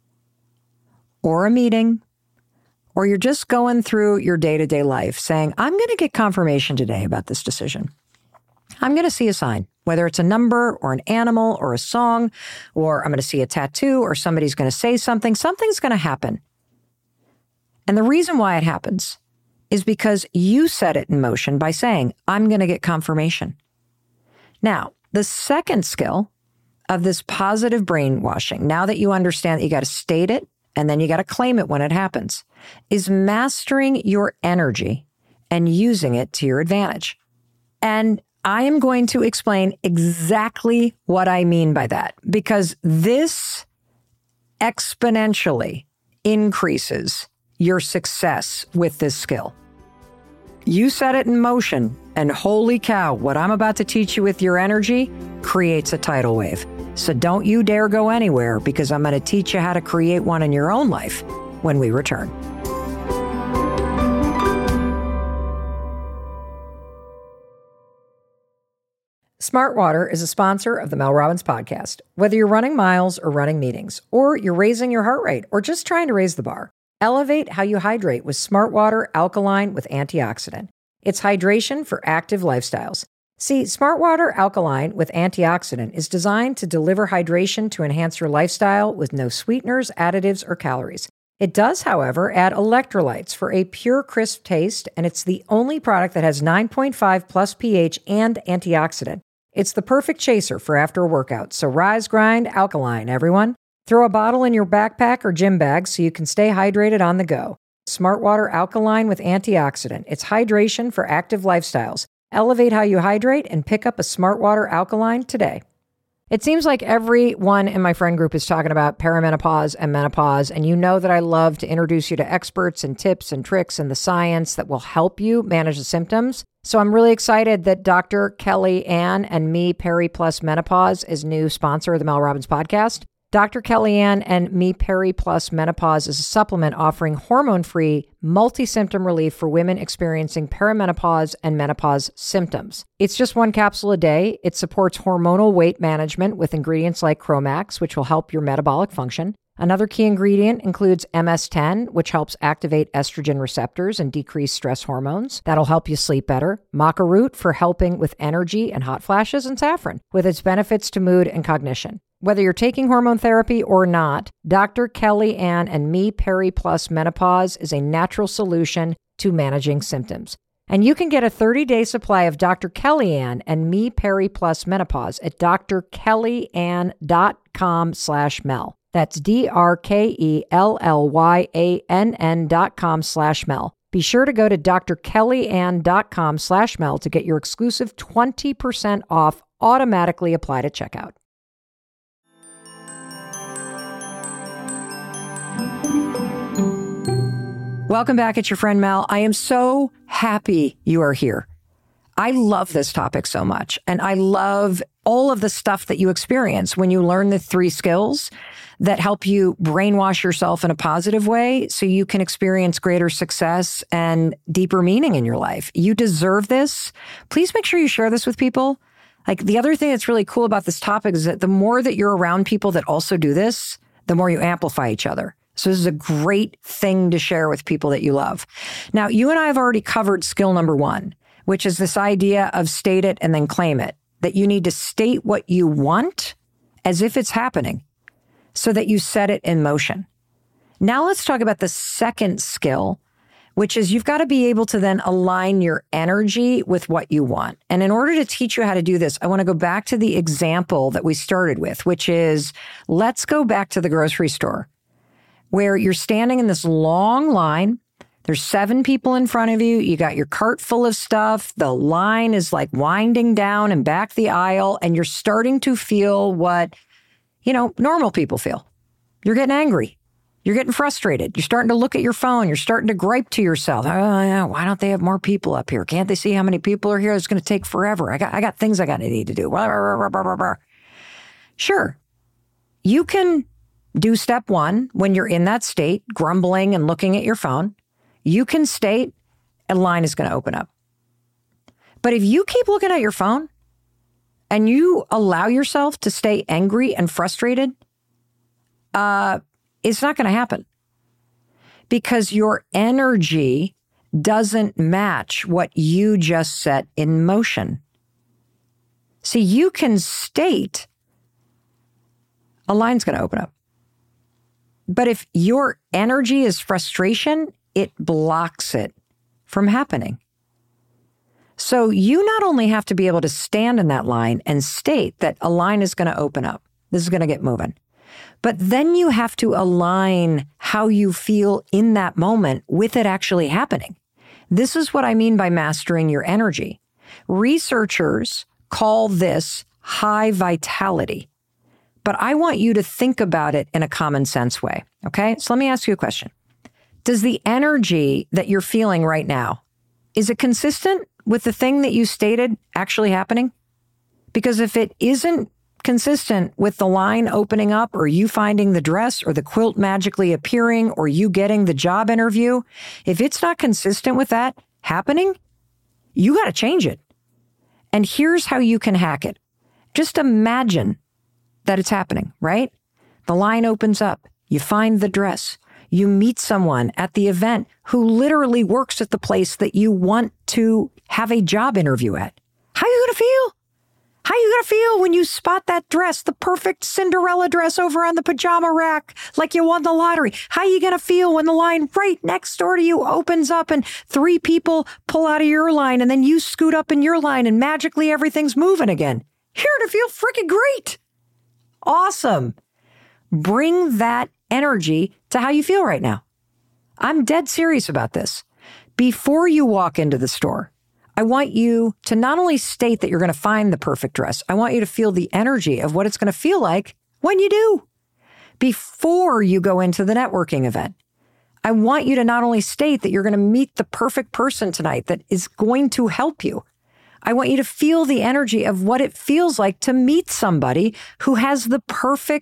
or a meeting, or you're just going through your day-to-day life saying, I'm going to get confirmation today about this decision. I'm going to see a sign, whether it's a number or an animal or a song, or I'm going to see a tattoo or somebody's going to say something. Something's going to happen. And the reason why it happens is because you set it in motion by saying, I'm going to get confirmation. Now, the second skill of this positive brainwashing, now that you understand that you got to state it and then you got to claim it when it happens, is mastering your energy and using it to your advantage. And I am going to explain exactly what I mean by that, because this exponentially increases your success with this skill. You set it in motion, and holy cow, what I'm about to teach you with your energy creates a tidal wave. So don't you dare go anywhere, because I'm going to teach you how to create one in your own life when we return. Smartwater is a sponsor of the Mel Robbins podcast. Whether you're running miles or running meetings, or you're raising your heart rate, or just trying to raise the bar, elevate how you hydrate with Smartwater Alkaline with Antioxidant. It's hydration for active lifestyles. See, Smartwater Alkaline with Antioxidant is designed to deliver hydration to enhance your lifestyle with no sweeteners, additives, or calories. It does, however, add electrolytes for a pure, crisp taste, and it's the only product that has 9.5 plus pH and antioxidant. It's the perfect chaser for after a workout, so rise, grind, alkaline, everyone. Throw a bottle in your backpack or gym bag so you can stay hydrated on the go. Smartwater Alkaline with Antioxidant. It's hydration for active lifestyles. Elevate how you hydrate and pick up a Smartwater Alkaline today. It seems like everyone in my friend group is talking about perimenopause and menopause, and you know that I love to introduce you to experts and tips and tricks and the science that will help you manage the symptoms. So I'm really excited that Dr. Kelly Ann and Me Peri Plus Menopause is new sponsor of the Mel Robbins podcast. Dr. Kellyanne and Me Peri Plus Menopause is a supplement offering hormone-free, multi-symptom relief for women experiencing perimenopause and menopause symptoms. It's just one capsule a day. It supports hormonal weight management with ingredients like Chromax, which will help your metabolic function. Another key ingredient includes MS-10, which helps activate estrogen receptors and decrease stress hormones. That'll help you sleep better. Maca root for helping with energy and hot flashes, and saffron with its benefits to mood and cognition. Whether you're taking hormone therapy or not, Dr. Kellyanne and Me Peri Plus Menopause is a natural solution to managing symptoms. And you can get a 30-day supply of Dr. Kellyanne and Me Peri Plus Menopause at drkellyann.com/Mel. That's drkellyann.com/Mel. Be sure to go to drkellyann.com/Mel to get your exclusive 20% off automatically applied at checkout. Welcome back. It's your friend Mel. I am so happy you are here. I love this topic so much. And I love all of the stuff that you experience when you learn the 3 skills that help you brainwash yourself in a positive way so you can experience greater success and deeper meaning in your life. You deserve this. Please make sure you share this with people. Like, the other thing that's really cool about this topic is that the more that you're around people that also do this, the more you amplify each other. So this is a great thing to share with people that you love. Now, you and I have already covered skill number 1, which is this idea of state it and then claim it, that you need to state what you want as if it's happening so that you set it in motion. Now let's talk about the second skill, which is you've got to be able to then align your energy with what you want. And in order to teach you how to do this, I want to go back to the example that we started with, which is, let's go back to the grocery store where you're standing in this long line. There's 7 people in front of you. You got your cart full of stuff. The line is like winding down and back the aisle, and you're starting to feel what, normal people feel. You're getting angry. You're getting frustrated. You're starting to look at your phone. You're starting to gripe to yourself. Oh, yeah, why don't they have more people up here? Can't they see how many people are here? It's going to take forever. I got things I need to do. Sure. You can do step 1 when you're in that state, grumbling and looking at your phone. You can state a line is going to open up. But if you keep looking at your phone and you allow yourself to stay angry and frustrated, it's not going to happen because your energy doesn't match what you just set in motion. See, you can state a line's going to open up. But if your energy is frustration, it blocks it from happening. So you not only have to be able to stand in that line and state that a line is going to open up, this is going to get moving, but then you have to align how you feel in that moment with it actually happening. This is what I mean by mastering your energy. Researchers call this high vitality, but I want you to think about it in a common sense way. Okay, so let me ask you a question. Does the energy that you're feeling right now, is it consistent with the thing that you stated actually happening? Because if it isn't consistent with the line opening up or you finding the dress or the quilt magically appearing or you getting the job interview, if it's not consistent with that happening, you got to change it. And here's how you can hack it. Just imagine that it's happening, right? The line opens up. You find the dress. You meet someone at the event who literally works at the place that you want to have a job interview at. How are you going to feel? How are you going to feel when you spot that dress, the perfect Cinderella dress over on the pajama rack, like you won the lottery? How are you going to feel when the line right next door to you opens up and 3 people pull out of your line and then you scoot up in your line and magically everything's moving again? You're going to feel freaking great. Awesome. Bring that energy to how you feel right now. I'm dead serious about this. Before you walk into the store, I want you to not only state that you're going to find the perfect dress, I want you to feel the energy of what it's going to feel like when you do. Before you go into the networking event, I want you to not only state that you're going to meet the perfect person tonight that is going to help you. I want you to feel the energy of what it feels like to meet somebody who has the perfect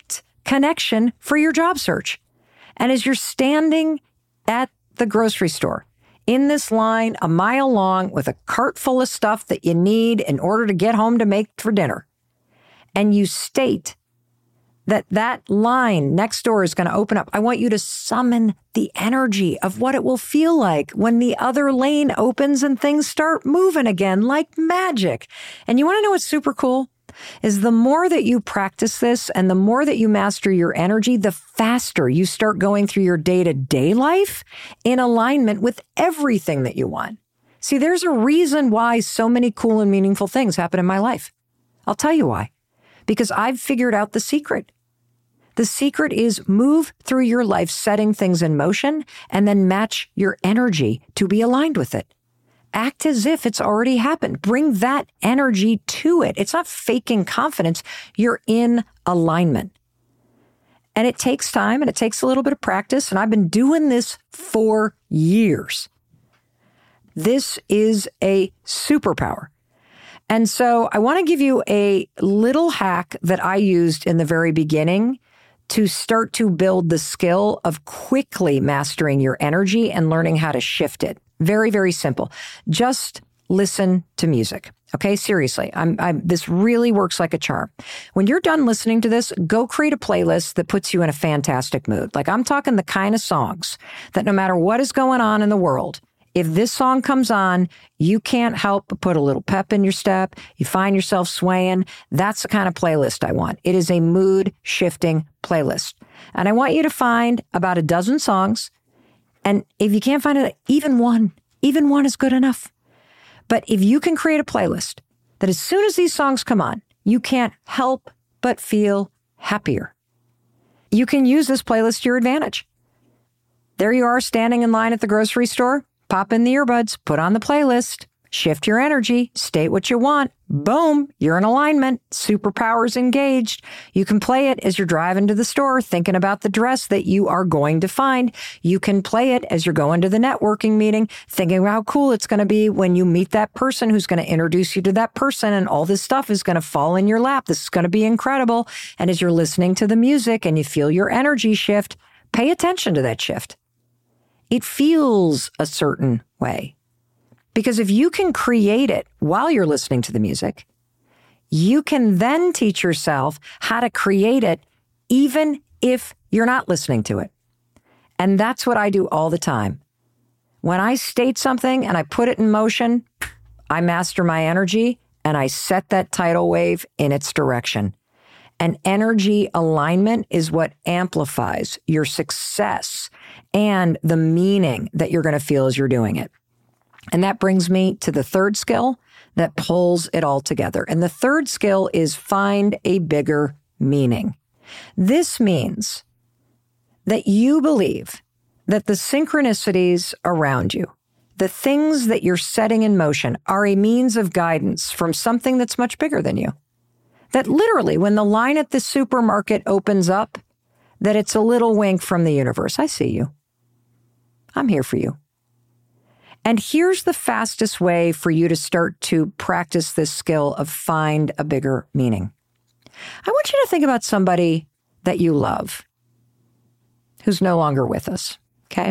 connection for your job search. And as you're standing at the grocery store in this line a mile long with a cart full of stuff that you need in order to get home to make for dinner, and you state that line next door is going to open up, I want you to summon the energy of what it will feel like when the other lane opens and things start moving again like magic. And you want to know what's super cool? Is the more that you practice this and the more that you master your energy, the faster you start going through your day-to-day life in alignment with everything that you want. See, there's a reason why so many cool and meaningful things happen in my life. I'll tell you why. Because I've figured out the secret. The secret is move through your life setting things in motion and then match your energy to be aligned with it. Act as if it's already happened. Bring that energy to it. It's not faking confidence. You're in alignment. And it takes time and it takes a little bit of practice. And I've been doing this for years. This is a superpower. And so I want to give you a little hack that I used in the very beginning to start to build the skill of quickly mastering your energy and learning how to shift it. Very, very simple. Just listen to music. Okay, seriously, this really works like a charm. When you're done listening to this, go create a playlist that puts you in a fantastic mood. Like I'm talking the kind of songs that no matter what is going on in the world, if this song comes on, you can't help but put a little pep in your step. You find yourself swaying. That's the kind of playlist I want. It is a mood-shifting playlist. And I want you to find about a dozen songs. And if you can't find it, even one is good enough. But if you can create a playlist that as soon as these songs come on, you can't help but feel happier. You can use this playlist to your advantage. There you are standing in line at the grocery store. Pop in the earbuds, put on the playlist, shift your energy, state what you want. Boom, you're in alignment. Superpowers engaged. You can play it as you're driving to the store, thinking about the dress that you are going to find. You can play it as you're going to the networking meeting, thinking about how cool it's going to be when you meet that person who's going to introduce you to that person and all this stuff is going to fall in your lap. This is going to be incredible. And as you're listening to the music and you feel your energy shift, pay attention to that shift. It feels a certain way. Because if you can create it while you're listening to the music, you can then teach yourself how to create it even if you're not listening to it. And that's what I do all the time. When I state something and I put it in motion, I master my energy and I set that tidal wave in its direction. And energy alignment is what amplifies your success and the meaning that you're going to feel as you're doing it. And that brings me to the third skill that pulls it all together. And the third skill is find a bigger meaning. This means that you believe that the synchronicities around you, the things that you're setting in motion, are a means of guidance from something that's much bigger than you. That literally, when the line at the supermarket opens up, that it's a little wink from the universe. I see you. I'm here for you. And here's the fastest way for you to start to practice this skill of find a bigger meaning. I want you to think about somebody that you love who's no longer with us, okay?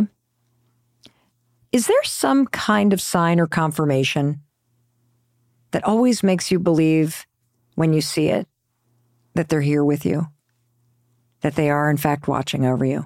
Is there some kind of sign or confirmation that always makes you believe when you see it that they're here with you, that they are in fact watching over you?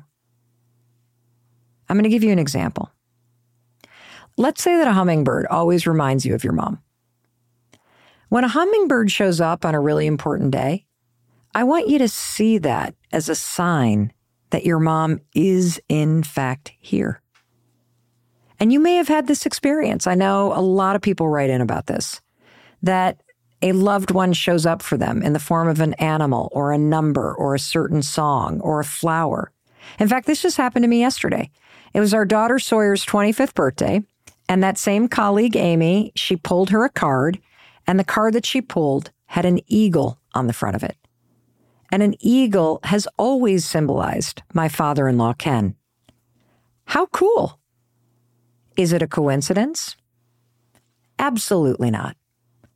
I'm going to give you an example. Let's say that a hummingbird always reminds you of your mom. When a hummingbird shows up on a really important day, I want you to see that as a sign that your mom is in fact here. And you may have had this experience. I know a lot of people write in about this, that a loved one shows up for them in the form of an animal or a number or a certain song or a flower. In fact, this just happened to me yesterday. It was our daughter Sawyer's 25th birthday. And that same colleague, Amy, she pulled her a card, and the card that she pulled had an eagle on the front of it. And an eagle has always symbolized my father-in-law, Ken. How cool. Is it a coincidence? Absolutely not.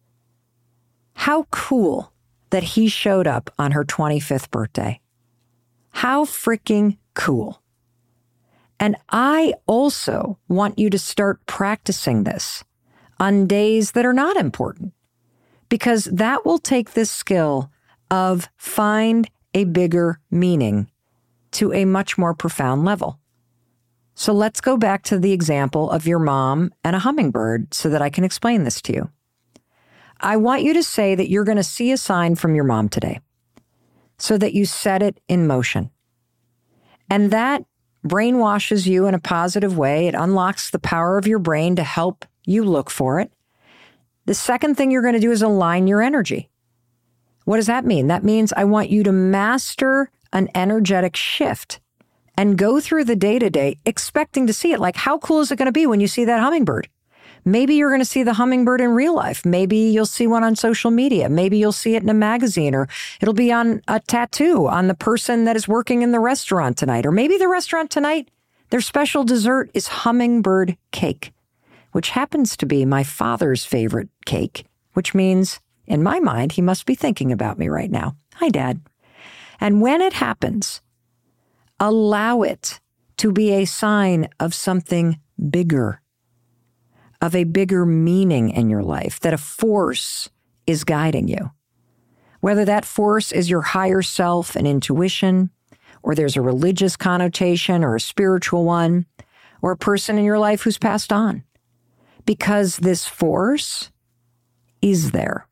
How cool that he showed up on her 25th birthday. How freaking cool. And I also want you to start practicing this on days that are not important, because that will take this skill of find a bigger meaning to a much more profound level. So let's go back to the example of your mom and a hummingbird so that I can explain this to you. I want you to say that you're going to see a sign from your mom today so that you set it in motion. And that brainwashes you in a positive way. It unlocks the power of your brain to help you look for it. The second thing you're going to do is align your energy. What does that mean? That means I want you to master an energetic shift and go through the day-to-day expecting to see it. Like, how cool is it going to be when you see that hummingbird? Maybe you're going to see the hummingbird in real life. Maybe you'll see one on social media. Maybe you'll see it in a magazine, or it'll be on a tattoo on the person that is working in the restaurant tonight. Or maybe the restaurant tonight, their special dessert is hummingbird cake, which happens to be my father's favorite cake, which means in my mind, he must be thinking about me right now. Hi, Dad. And when it happens, allow it to be a sign of something bigger, of a bigger meaning in your life, that a force is guiding you. Whether that force is your higher self and intuition, or there's a religious connotation or a spiritual one, or a person in your life who's passed on. Because this force is there.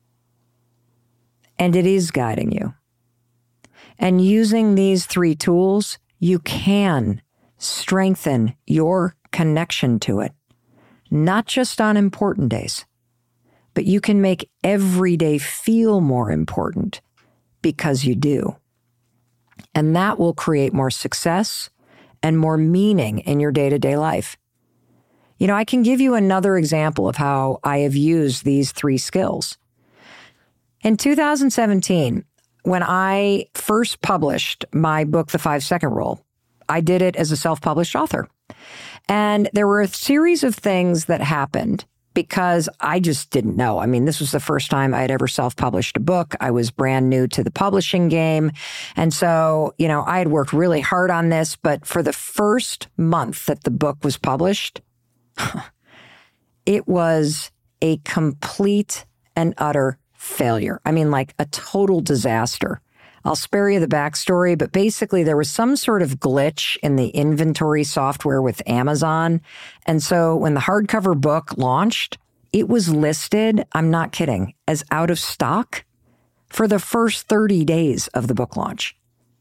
And it is guiding you. And using these 3 tools, you can strengthen your connection to it. Not just on important days, but you can make every day feel more important because you do. And that will create more success and more meaning in your day-to-day life. You know, I can give you another example of how I have used these 3 skills. In 2017, when I first published my book, The 5-Second Rule, I did it as a self-published author. And there were a series of things that happened because I just didn't know. I mean, this was the first time I had ever self-published a book. I was brand new to the publishing game. And so, you know, I had worked really hard on this, but for the first month that the book was published, it was a complete and utter failure. I mean, like a total disaster. I'll spare you the backstory, but basically there was some sort of glitch in the inventory software with Amazon. And so when the hardcover book launched, it was listed, I'm not kidding, as out of stock for the first 30 days of the book launch.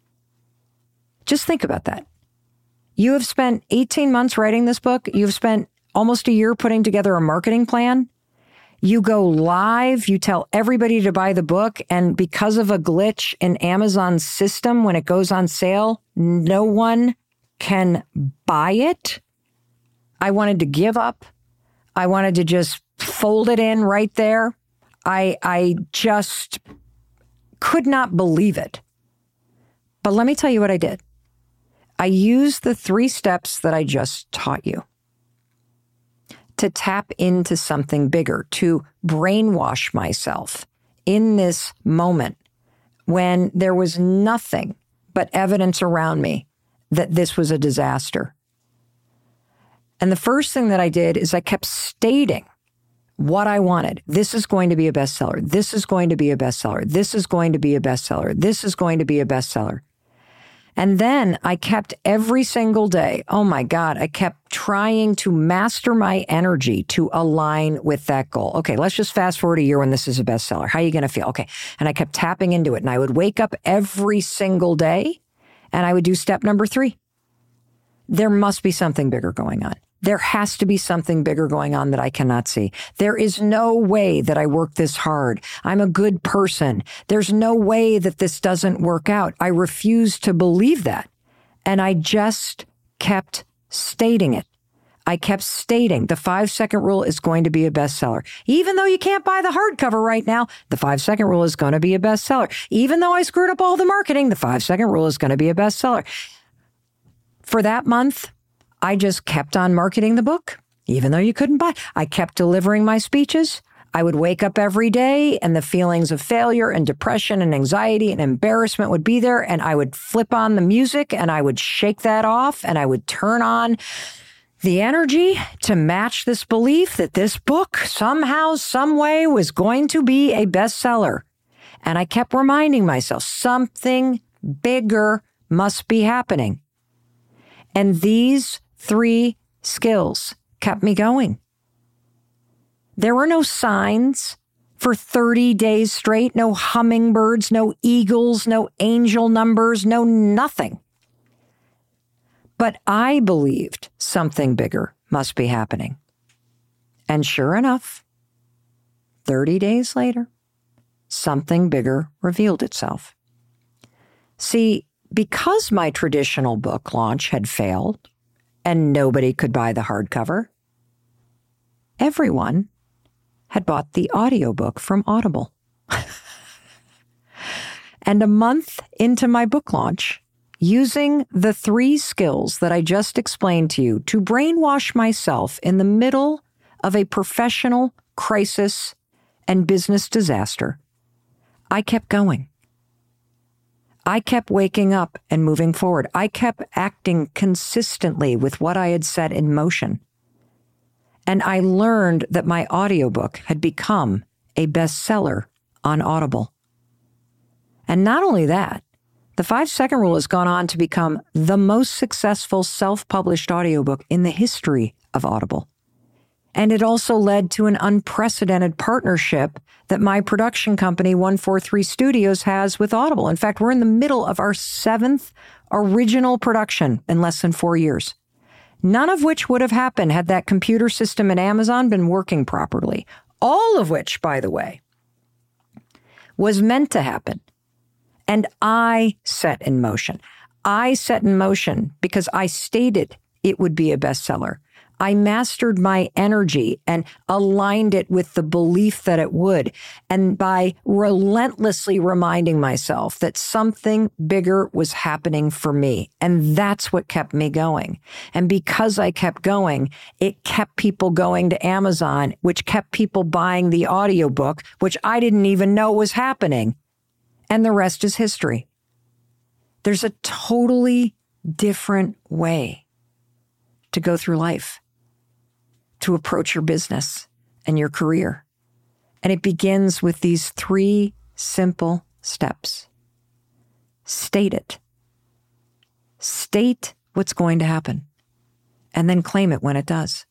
Just think about that. You have spent 18 months writing this book. You've spent almost a year putting together a marketing plan. You go live, you tell everybody to buy the book, and because of a glitch in Amazon's system, when it goes on sale, no one can buy it. I wanted to give up. I wanted to just fold it in right there. I just could not believe it. But let me tell you what I did. I used the 3 steps that I just taught you to tap into something bigger, to brainwash myself in this moment when there was nothing but evidence around me that this was a disaster. And the first thing that I did is I kept stating what I wanted. This is going to be a bestseller. This is going to be a bestseller. This is going to be a bestseller. This is going to be a bestseller. And then I kept every single day, oh my God, I kept trying to master my energy to align with that goal. Okay, let's just fast forward a year when this is a bestseller. How are you going to feel? Okay. And I kept tapping into it. And I would wake up every single day and I would do step number 3. There must be something bigger going on. There has to be something bigger going on that I cannot see. There is no way that I work this hard. I'm a good person. There's no way that this doesn't work out. I refuse to believe that. And I just kept stating it. I kept stating the 5-second rule is going to be a bestseller. Even though you can't buy the hardcover right now, the 5-second rule is going to be a bestseller. Even though I screwed up all the marketing, the 5-second rule is going to be a bestseller. For that month, I just kept on marketing the book, even though you couldn't buy. I kept delivering my speeches. I would wake up every day and the feelings of failure and depression and anxiety and embarrassment would be there. And I would flip on the music and I would shake that off and I would turn on the energy to match this belief that this book somehow, some way was going to be a bestseller. And I kept reminding myself something bigger must be happening. And these 3 skills kept me going. There were no signs for 30 days straight, no hummingbirds, no eagles, no angel numbers, no nothing. But I believed something bigger must be happening. And sure enough, 30 days later, something bigger revealed itself. See, because my traditional book launch had failed and nobody could buy the hardcover, everyone had bought the audiobook from Audible. And a month into my book launch, using the 3 skills that I just explained to you to brainwash myself in the middle of a professional crisis and business disaster, I kept going. I kept waking up and moving forward. I kept acting consistently with what I had set in motion. And I learned that my audiobook had become a bestseller on Audible. And not only that, the 5-second rule has gone on to become the most successful self-published audiobook in the history of Audible. And it also led to an unprecedented partnership that my production company, 143 Studios, has with Audible. In fact, we're in the middle of our 7th original production in less than 4 years. None of which would have happened had that computer system at Amazon been working properly. All of which, by the way, was meant to happen. And I set in motion. I set in motion because I stated it would be a bestseller. I mastered my energy and aligned it with the belief that it would. And by relentlessly reminding myself that something bigger was happening for me. And that's what kept me going. And because I kept going, it kept people going to Amazon, which kept people buying the audiobook, which I didn't even know was happening. And the rest is history. There's a totally different way to go through life, to approach your business and your career. And it begins with these 3 simple steps. State it. State what's going to happen, and then claim it when it does.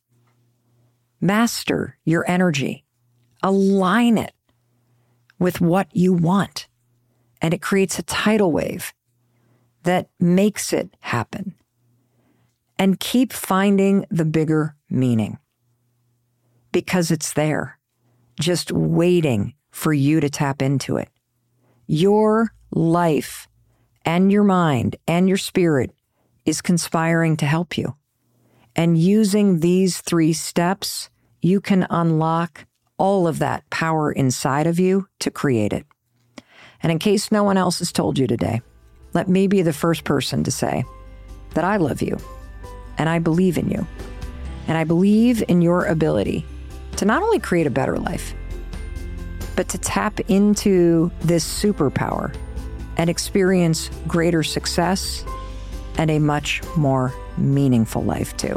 Master your energy. Align it with what you want. And it creates a tidal wave that makes it happen. And keep finding the bigger meaning, because it's there, just waiting for you to tap into it. Your life and your mind and your spirit is conspiring to help you. And using these 3 steps, you can unlock all of that power inside of you to create it. And in case no one else has told you today, let me be the first person to say that I love you and I believe in you. And I believe in your ability to not only create a better life, but to tap into this superpower and experience greater success and a much more meaningful life too.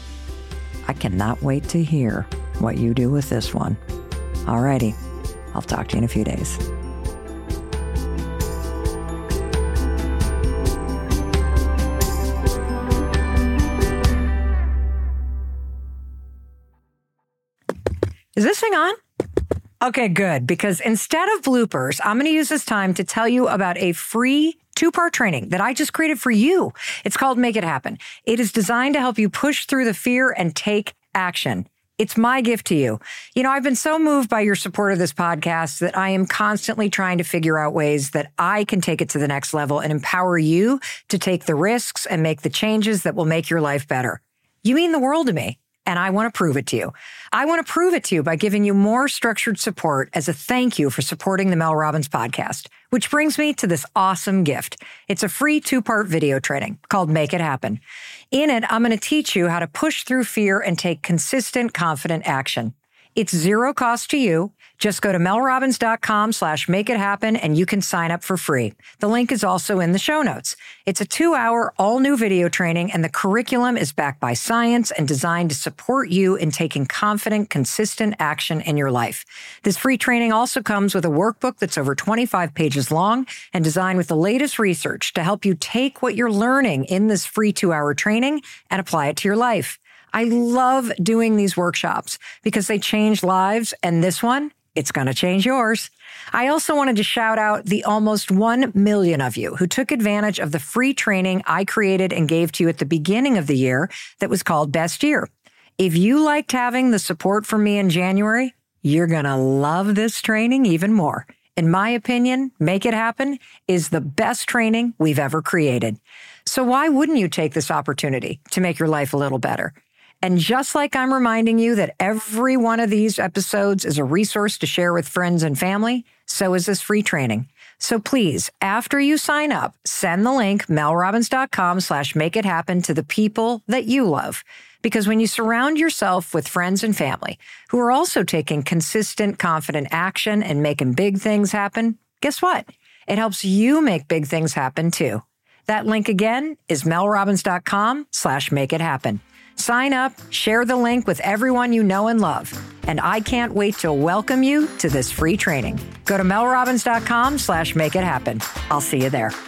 I cannot wait to hear what you do with this one. Alrighty, I'll talk to you in a few days. Is this thing on? Okay, good. Because instead of bloopers, I'm going to use this time to tell you about a free 2-part training that I just created for you. It's called Make It Happen. It is designed to help you push through the fear and take action. It's my gift to you. You know, I've been so moved by your support of this podcast that I am constantly trying to figure out ways that I can take it to the next level and empower you to take the risks and make the changes that will make your life better. You mean the world to me. And I want to prove it to you. I want to prove it to you by giving you more structured support as a thank you for supporting the Mel Robbins podcast, which brings me to this awesome gift. It's a free 2-part video training called Make It Happen. In it, I'm going to teach you how to push through fear and take consistent, confident action. It's zero cost to you. Just go to melrobbins.com/makeithappen and you can sign up for free. The link is also in the show notes. It's a 2-hour all-new video training, and the curriculum is backed by science and designed to support you in taking confident, consistent action in your life. This free training also comes with a workbook that's over 25 pages long and designed with the latest research to help you take what you're learning in this free 2-hour training and apply it to your life. I love doing these workshops because they change lives, and this one, it's going to change yours. I also wanted to shout out the almost 1 million of you who took advantage of the free training I created and gave to you at the beginning of the year that was called Best Year. If you liked having the support from me in January, you're going to love this training even more. In my opinion, Make It Happen is the best training we've ever created. So why wouldn't you take this opportunity to make your life a little better? And just like I'm reminding you that every one of these episodes is a resource to share with friends and family, so is this free training. So please, after you sign up, send the link melrobbins.com/makeithappen to the people that you love. Because when you surround yourself with friends and family who are also taking consistent, confident action and making big things happen, guess what? It helps you make big things happen too. That link again is melrobbins.com/makeithappen. Sign up, share the link with everyone you know and love. And I can't wait to welcome you to this free training. Go to melrobbins.com/makeithappen. I'll see you there.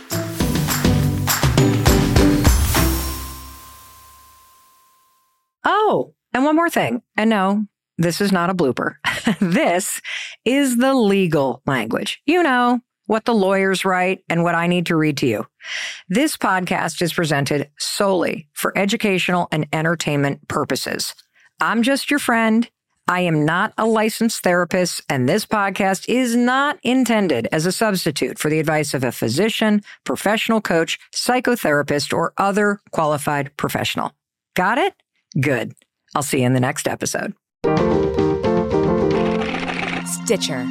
Oh, and one more thing. And no, this is not a blooper. This is the legal language. You know, what the lawyers write and what I need to read to you. This podcast is presented solely for educational and entertainment purposes. I'm just your friend. I am not a licensed therapist, and this podcast is not intended as a substitute for the advice of a physician, professional coach, psychotherapist, or other qualified professional. Got it? Good. I'll see you in the next episode. Stitcher.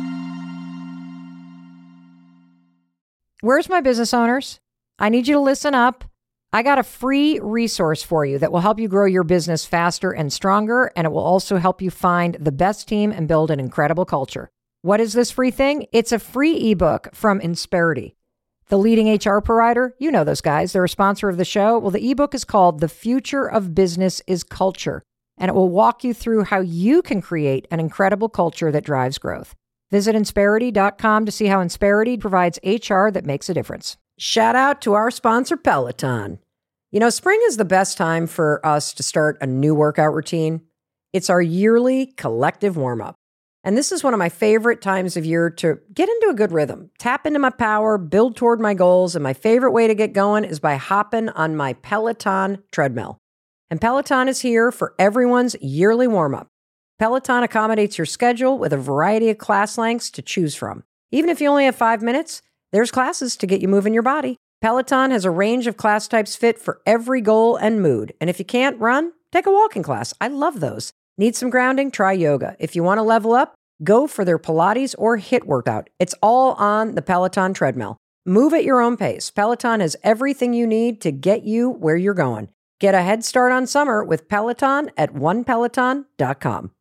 Where's my business owners? I need you to listen up. I got a free resource for you that will help you grow your business faster and stronger, and it will also help you find the best team and build an incredible culture. What is this free thing? It's a free ebook from Insperity, the leading HR provider. You know those guys. They're a sponsor of the show. Well, the ebook is called The Future of Business is Culture, and it will walk you through how you can create an incredible culture that drives growth. Visit Insperity.com to see how Insperity provides HR that makes a difference. Shout out to our sponsor, Peloton. You know, spring is the best time for us to start a new workout routine. It's our yearly collective warm-up. And this is one of my favorite times of year to get into a good rhythm, tap into my power, build toward my goals. And my favorite way to get going is by hopping on my Peloton treadmill. And Peloton is here for everyone's yearly warm-up. Peloton accommodates your schedule with a variety of class lengths to choose from. Even if you only have 5 minutes, there's classes to get you moving your body. Peloton has a range of class types fit for every goal and mood. And if you can't run, take a walking class. I love those. Need some grounding? Try yoga. If you want to level up, go for their Pilates or HIIT workout. It's all on the Peloton treadmill. Move at your own pace. Peloton has everything you need to get you where you're going. Get a head start on summer with Peloton at onepeloton.com.